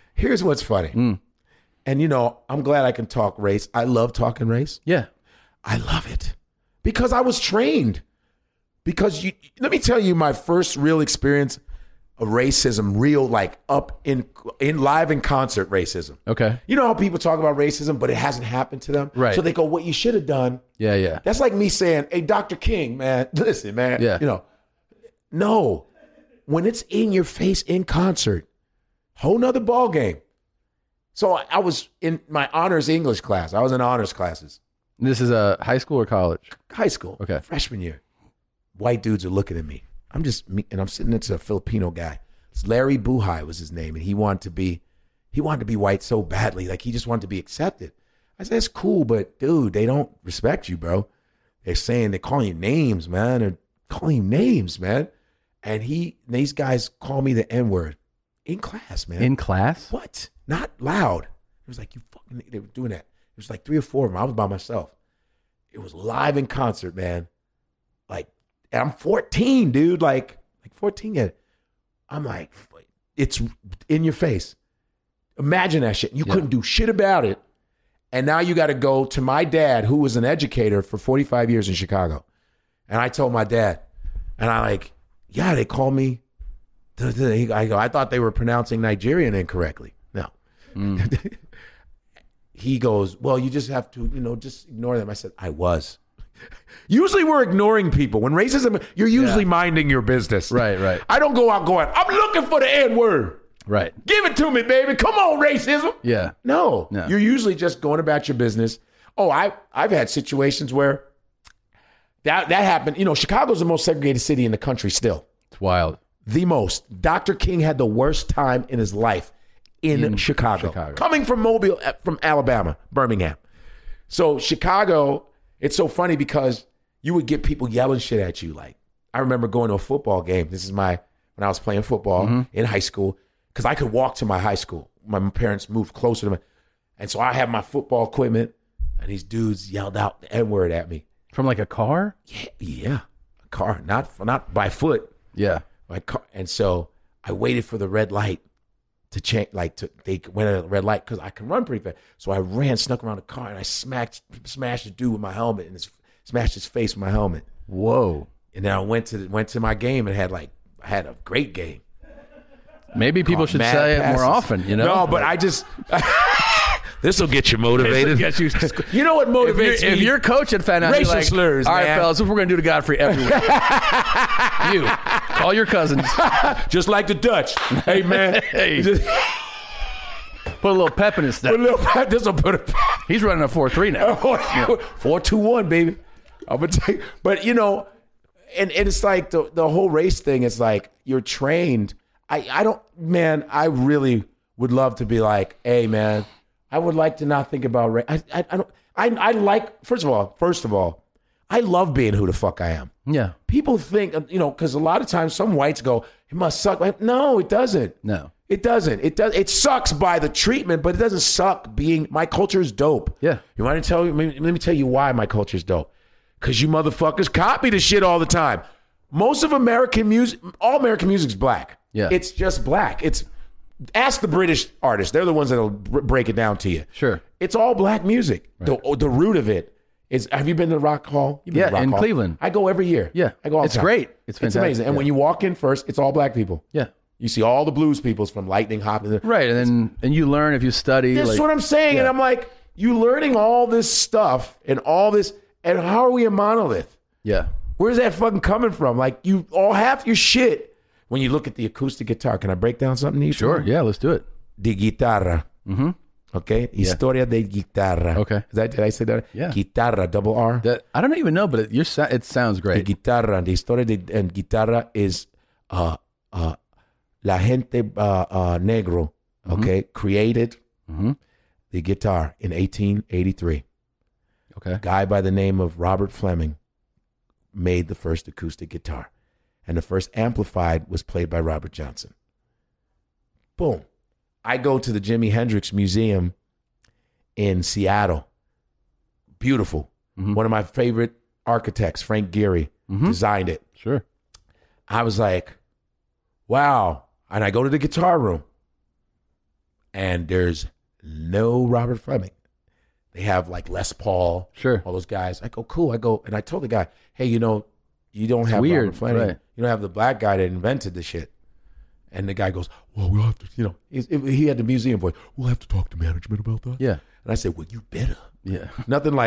And, I'm glad I can talk race. I love talking race. Yeah. I love it. Because I was trained. Because let me tell you my first real experience of racism, real up in live in concert racism. Okay. You know how people talk about racism, but it hasn't happened to them? Right. So they go, what you should have done. Yeah, yeah. That's like me saying, hey, Dr. King, man, listen, man. Yeah. No. When it's in your face in concert, whole nother ball game. So I was in my honors English class. I was in honors classes. This is a high school or college? High school. Okay. Freshman year. White dudes are looking at me. I'm sitting next to a Filipino guy. It's Larry Buhai was his name, and he wanted to be white so badly. Like he just wanted to be accepted. I said, it's cool, but dude, they don't respect you, bro. They're calling you names, man. They're calling you names, man. And these guys call me the N-word in class, man. In class? What? Not loud. It was like, they were doing that. It was like 3 or 4 of them. I was by myself. It was live in concert, man. And I'm 14, dude. Like 14 yet. I'm like, it's in your face. Imagine that shit. You couldn't do shit about it. And now you got to go to my dad, who was an educator for 45 years in Chicago. And I told my dad, and they call me. I go, I thought they were pronouncing Nigerian incorrectly. No. He goes, well, you just have to, just ignore them. I said, I was. Usually we're ignoring people. When racism, you're usually minding your business. Right. I don't go out going, I'm looking for the N-word. Right. Give it to me, baby. Come on, racism. Yeah. No. You're usually just going about your business. Oh, I've had situations where that happened. Chicago's the most segregated city in the country still. It's wild. The most. Dr. King had the worst time in his life in Chicago. Coming from Mobile, from Alabama, Birmingham. So Chicago, it's so funny because you would get people yelling shit at you. Like, I remember going to a football game. This is when I was playing football in high school, because I could walk to my high school. My parents moved closer to me. And so I had my football equipment, and these dudes yelled out the N-word at me. From like a car? Yeah, a car, not by foot. Yeah. My car. And so I waited for the red light to change, they went at a red light because I can run pretty fast. So I ran, snuck around the car, and I smashed the dude with my helmet and smashed his face with my helmet. Whoa. And then I went to my game and had a great game. Maybe people should say it more often, you know? No, but I just this will get you motivated. You know what motivates me? If your coach had found out, racial like, slurs, all right, man. fellas, this is what we're going to do to Godfrey every week. You, call your cousins. Just like the Dutch. Hey, man. Hey. Put a little pep in his step. This will put a He's running a 4-3 now. 4-2-1, baby. I'm gonna take, but you know, and it's like the whole race thing. It's like you're trained. I don't, man. I really would love to be like, hey, man. I would like to not think about race. I don't. I like. First of all, I love being who the fuck I am. Yeah. People think, you know, because a lot of times some whites go, it must suck. Like, no, it doesn't. No. It doesn't. It sucks by the treatment, but it doesn't suck being. My culture is dope. Yeah. You want to tell you? Let me tell you why my culture is dope. Because you motherfuckers copy the shit all the time. Most of American music, all American music's black. Yeah. It's just black. Ask the British artists. They're the ones that'll break it down to you. Sure. It's all black music. Right. The root of it is. Have you been to Rock Hall? You've been to Rock in Hall. Cleveland. I go every year. Yeah. I go all the time. It's great. It's fantastic. It's amazing. And when you walk in first, it's all black people. Yeah. You see all the blues peoples from Lightning Hop. Right. And you learn if you study. That's what I'm saying. Yeah. And I'm like, you learning all this stuff and all this, and how are we a monolith? Yeah. Where's that fucking coming from? Like, you all half your shit. When you look at the acoustic guitar, can I break down something to you? Sure. Yeah, let's do it. De guitarra. Mm-hmm. Okay? Historia de guitarra. Okay. Did I say that? Yeah. Guitarra, double R. I don't even know, but it sounds great. De guitarra. The historia de guitarra is la gente negro, okay, created the guitar in 1883. Okay. A guy by the name of Robert Fleming made the first acoustic guitar. And the first amplified was played by Robert Johnson. Boom. I go to the Jimi Hendrix Museum in Seattle. Beautiful. Mm-hmm. One of my favorite architects, Frank Gehry, designed it. Sure. I was like, wow. And I go to the guitar room, and there's no Robert Fleming. They have like Les Paul, sure, all those guys. I go, cool. And I told the guy, hey, you know, you don't have Robert Fleming. Right. You don't have the black guy that invented the shit. And the guy goes, well, we'll have to, you know, he had the museum voice. We'll have to talk to management about that. Yeah. And I said, well, you better. Yeah. Nothing.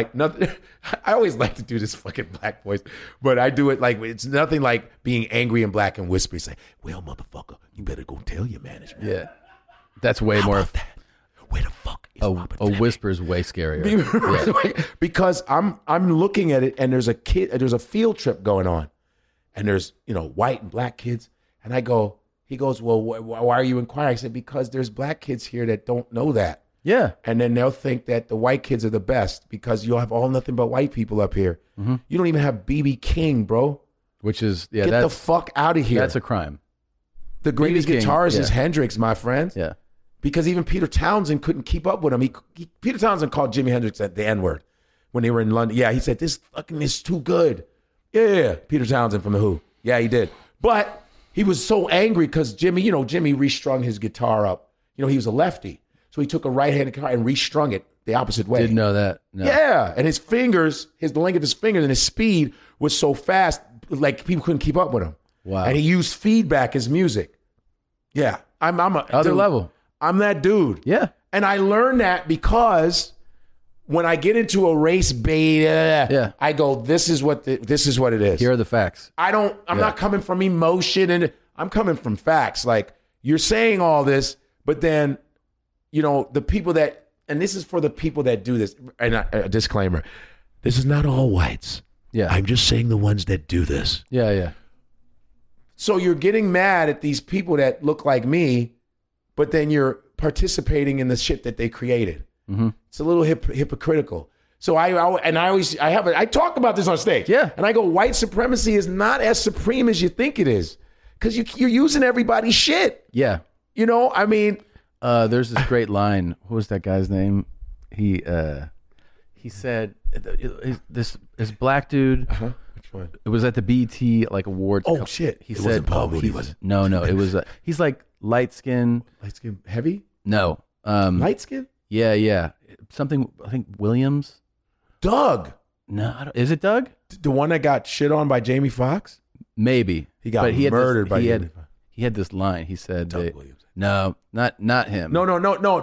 I always like to do this fucking black voice, but I do it like, it's nothing like being angry and black and whispery. Say, well, motherfucker, you better go tell your management. Yeah. That's way more. That? Where the fuck is Robert Fleming? A whisper's way scarier. Yeah. Because I'm looking at it, and there's a field trip going on, and there's, you know, white and black kids, and he goes, well, why are you inquiring? I said, because there's black kids here that don't know that. Yeah. And then they'll think that the white kids are the best because you'll have all nothing but white people up here. Mm-hmm. You don't even have B.B. King, bro. Which is, get the fuck out of here. That's a crime. The greatest guitarist is Hendrix, my friend. Yeah. Because even Peter Townsend couldn't keep up with him. Peter Townsend called Jimi Hendrix the N-word when they were in London. Yeah, he said, this fucking is too good. Yeah. Peter Townsend from The Who. Yeah, he did. But he was so angry because Jimmy restrung his guitar up. You know, he was a lefty. So he took a right-handed guitar and restrung it the opposite way. Didn't know that. No. Yeah. And his fingers, the length of his fingers and his speed was so fast, like people couldn't keep up with him. Wow. And he used feedback as music. Yeah. I'm a other level. I'm that dude. Yeah. And I learned that because when I get into a race beta, I go, this is what it is. Here are the facts. I'm not coming from emotion, and I'm coming from facts. Like, you're saying all this, but then, you know, the people that, and this is for the people that do this, and a disclaimer, this is not all whites. Yeah. I'm just saying the ones that do this. Yeah, yeah. So you're getting mad at these people that look like me, but then you're participating in the shit that they created. Mm-hmm. It's a little hypocritical. So I talk about this on stage. Yeah. And I go, white supremacy is not as supreme as you think it is, because you're using everybody's shit. Yeah. You know, I mean, there's this great line. What was that guy's name? He said, this black dude. Which one? It was at the BET like awards. Oh shit! He it said, wasn't Paul Mooney, was it? No, it was. He's like light skin. Light skin, heavy. No, Light skin. Yeah. Something. I think Williams. Doug. No, is it Doug? The one that got shit on by Jamie Foxx? Maybe. He got murdered by Jamie Foxx. He had this line. He said, Doug Williams. No, not him. No.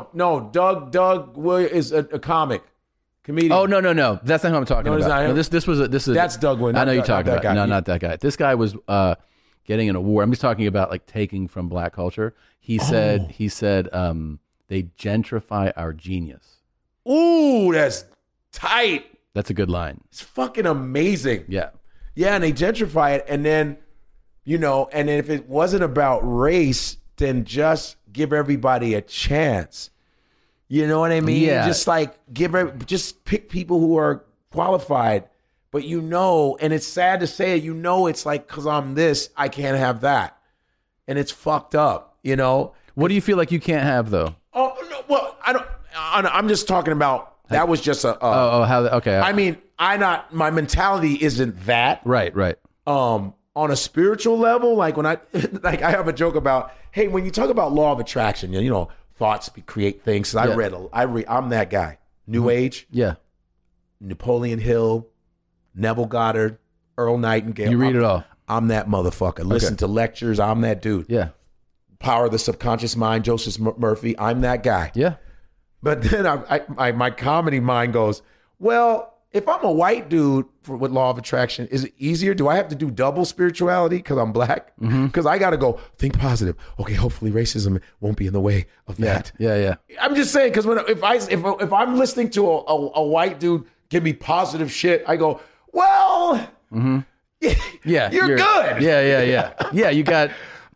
Doug Williams is a comic. Comedian. Oh no! That's not who I'm talking about. Not him. No, this is. That's Doug Williams. I know you're not talking that about. guy. No, not that guy. This guy was getting an award. I'm just talking about like taking from black culture. He said they gentrify our genius. Ooh, that's tight. That's a good line. It's fucking amazing. Yeah. Yeah, and they gentrify it, and then, and then if it wasn't about race, then just give everybody a chance. You know what I mean? Yeah. Just like just pick people who are qualified, but and it's sad to say it, it's like, because I'm this, I can't have that. And it's fucked up, What do you feel like you can't have though? Oh, no, well, I'm just talking about, that was just okay. I mean, my mentality isn't that. Right. On a spiritual level, like when I have a joke about, hey, when you talk about law of attraction, thoughts create things. I read, I'm that guy. New Age. Yeah. Napoleon Hill, Neville Goddard, Earl Nightingale. You read it all. I'm that motherfucker. Listen to lectures. I'm that dude. Yeah. Power of the Subconscious Mind, Joseph Murphy. I'm that guy. Yeah. But then my comedy mind goes, well, if I'm a white dude with law of attraction, is it easier? Do I have to do double spirituality because I'm black? Because I got to go think positive. Okay, hopefully racism won't be in the way of that. Yeah. I'm just saying, because if I'm listening to a white dude give me positive shit, I go, well, yeah, you're good. Yeah. Yeah, you got.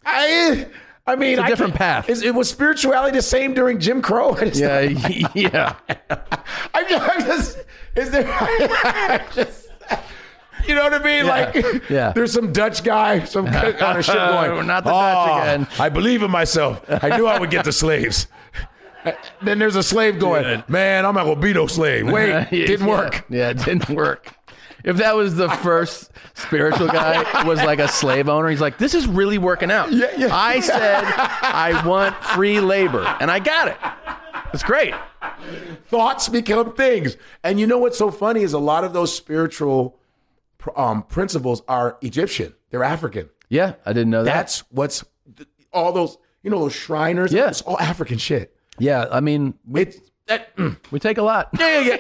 I mean, it's a different path. Was spirituality the same during Jim Crow? Yeah. You know what I mean? Like, there's some Dutch guy, on a ship going, not the Dutch again. I believe in myself. I knew I would get the slaves. Then there's a slave going, man, I'm not gonna be no slave. Wait, didn't work. Yeah, it didn't work. If that was the first spiritual guy, was like a slave owner, he's like, this is really working out. Yeah. I said I want free labor, and I got it. It's great. Thoughts become things. And you know what's so funny is a lot of those spiritual principles are Egyptian. They're African. Yeah, I didn't know that. That's what's all those, those Shriners. Yeah. It's all African shit. Yeah, I mean, we take a lot. Yeah.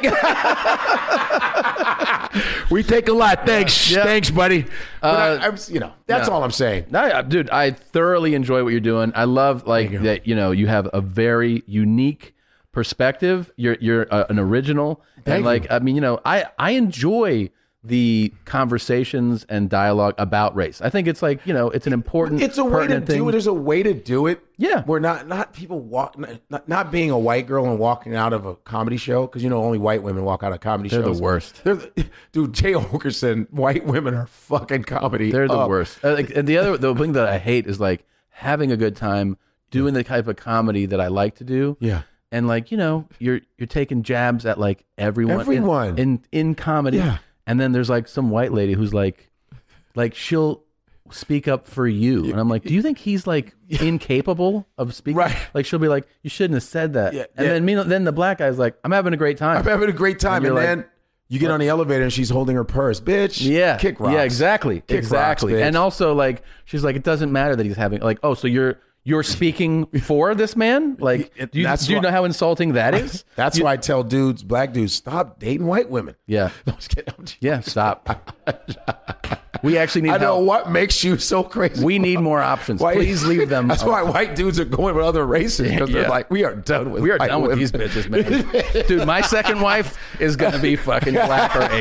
We take a lot. Thanks. Yeah. Thanks, buddy. But that's all I'm saying. Dude, I thoroughly enjoy what you're doing. I love that, you have a very unique perspective. You're an original. Thank you. I mean, I enjoy the conversations and dialogue about race. I think it's like, it's an important, it's a way to thing. do it. There's a way to do it. Yeah. We're not people not being a white girl and walking out of a comedy show. Cause only white women walk out of comedy shows. They're the worst. Dude, Jay Oakerson, white women are fucking comedy. They're the worst. And the thing that I hate is like having a good time doing the type of comedy that I like to do. Yeah. And you're taking jabs at like everyone in comedy. Yeah. And then there's like some white lady who's like she'll speak up for you. And I'm like, do you think he's like incapable of speaking? Right. Like she'll be like, you shouldn't have said that. Yeah, and then the black guy's like, I'm having a great time. I'm having a great time. And then you get on the elevator and she's holding her purse. Bitch. Yeah. Kick rocks. Yeah, exactly. Kick exactly. Rocks, bitch. And also like, she's like, it doesn't matter that he's having like, oh, so you're speaking for this man? Like, do you know how insulting that is? That's why I tell black dudes, stop dating white women. Yeah. No, I'm just kidding. Yeah, stop. We actually need I know help. what makes you so crazy. We need more options. Please leave them. That's why white dudes are going with other races, because they're like, we are done with with these bitches, man. Dude, my second wife is going to be fucking black or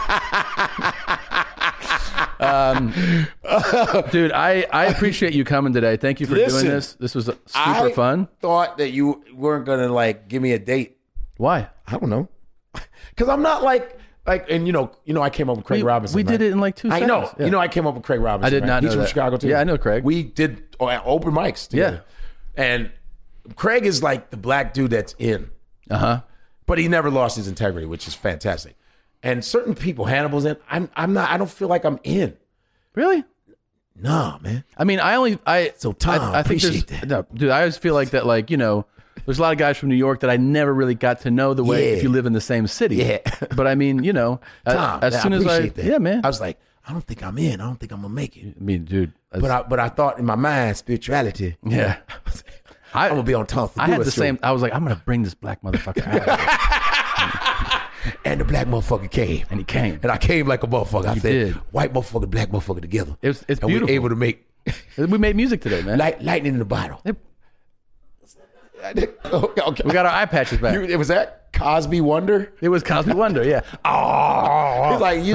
Asian. Dude, I appreciate you coming today. Thank you for doing this. This was super fun. I thought that you weren't going to like give me a date. Why? I don't know. Because I'm not like, and I came up with Craig Robinson. We did it in like 2 seconds. I know. Yeah. I came up with Craig Robinson. I did not know He's that. from Chicago too. Yeah, I know Craig. We did open mics together. Yeah. And Craig is like the black dude that's in. Uh-huh. But he never lost his integrity, which is fantastic. And certain people, Hannibal's in. I'm not. I don't feel like I'm in. Really? Nah, man. I mean, So Tom, I appreciate that. No, dude, I always feel like that. Like, you know, there's a lot of guys from New York that I never really got to know the way if you live in the same city. Yeah. But I mean, you know, Tom, as soon as that. yeah, man. I was like, I don't think I'm in. I don't think I'm gonna make it. I mean, dude. But I thought in my mind, spirituality. Yeah. I'm gonna be on Tom. I had the same. I was like, I'm gonna bring this black motherfucker out. And the black motherfucker came. And he came. And I came like a motherfucker. I said, did. white motherfucker, black motherfucker together. It's and beautiful. we were able to make We made music today, man. lightning in the bottle. Okay. We got our eye patches back. It was that Cosby Wonder? It was Cosby Wonder, yeah. Oh, he's like,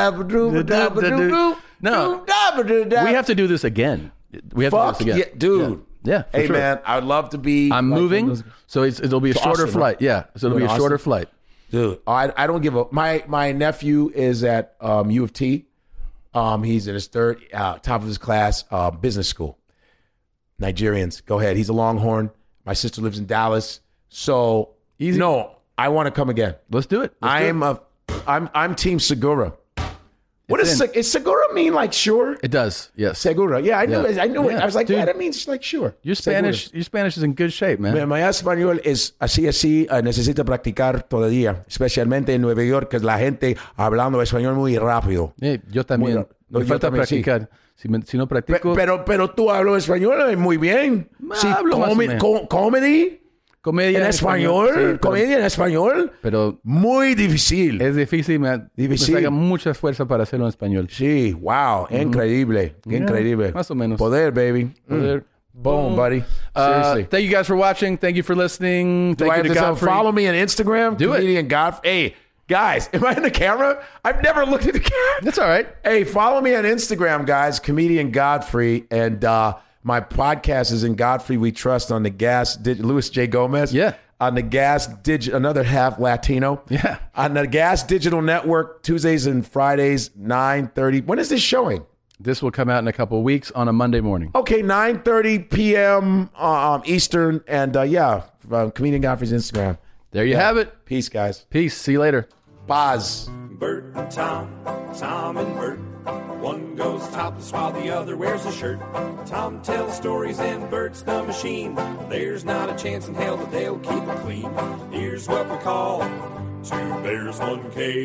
No, we have to do this again. We have Fuck to do this again. yeah, dude. Yeah, for hey, sure. man, I would love to be. I'm like, moving, so it'll be a shorter Austin, flight. right? Yeah, so it'll be a shorter flight. Dude, I don't give a. My nephew is at U of T. He's in his third, top of his class, business school. Nigerians, go ahead. He's a Longhorn. My sister lives in Dallas. So, Easy. No, I want to come again. Let's do it. I'm Team Segura. What does Segura mean? Like sure? It does. Yes. Segura. Yeah, I knew it. I knew it. Yeah. I was like, Dude, yeah, that means like sure. Your Spanish is in good shape, man. Mi español es así, necesito practicar todavía, especialmente en Nueva York, que la gente hablando español muy rápido. Yo también. Me falta practicar. Si no practico. Pero tú hablas español muy bien. Sí, hablo más o menos. comedy. Comedia en español. Sí, comedia en español. Pero muy difícil. es difícil. Me saca mucha fuerza para hacerlo en español. Sí, wow. Increíble. Increíble. Más o menos. Poder, baby. Poder. Boom, buddy. Seriously. Thank you guys for watching. Thank you for listening. Do I have to Godfrey. Follow me on Instagram? Do Comedian Godfrey. Hey, guys, am I in the camera? I've never looked at the camera. That's all right. Hey, follow me on Instagram, guys. Comedian Godfrey. And my podcast is in Godfrey We Trust on the Gas. Louis J. Gomez. Yeah. On the Gas, another half Latino. Yeah. On the Gas Digital Network, Tuesdays and Fridays, 9:30. When is this showing? This will come out in a couple of weeks on a Monday morning. Okay, 9:30 p.m. Eastern. And Comedian Godfrey's Instagram. There you have it. Peace, guys. Peace. See you later. Buzz. Bert and Tom and Bert. One goes topless while the other wears a shirt. Tom tells stories and Bert's the machine. There's not a chance in hell that they'll keep it clean. Here's what we call two bears, one cave.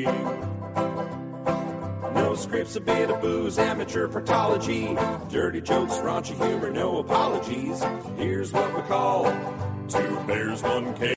No scripts, a bit of booze, amateur partology. Dirty jokes, raunchy humor, no apologies. Here's what we call two bears, one cave.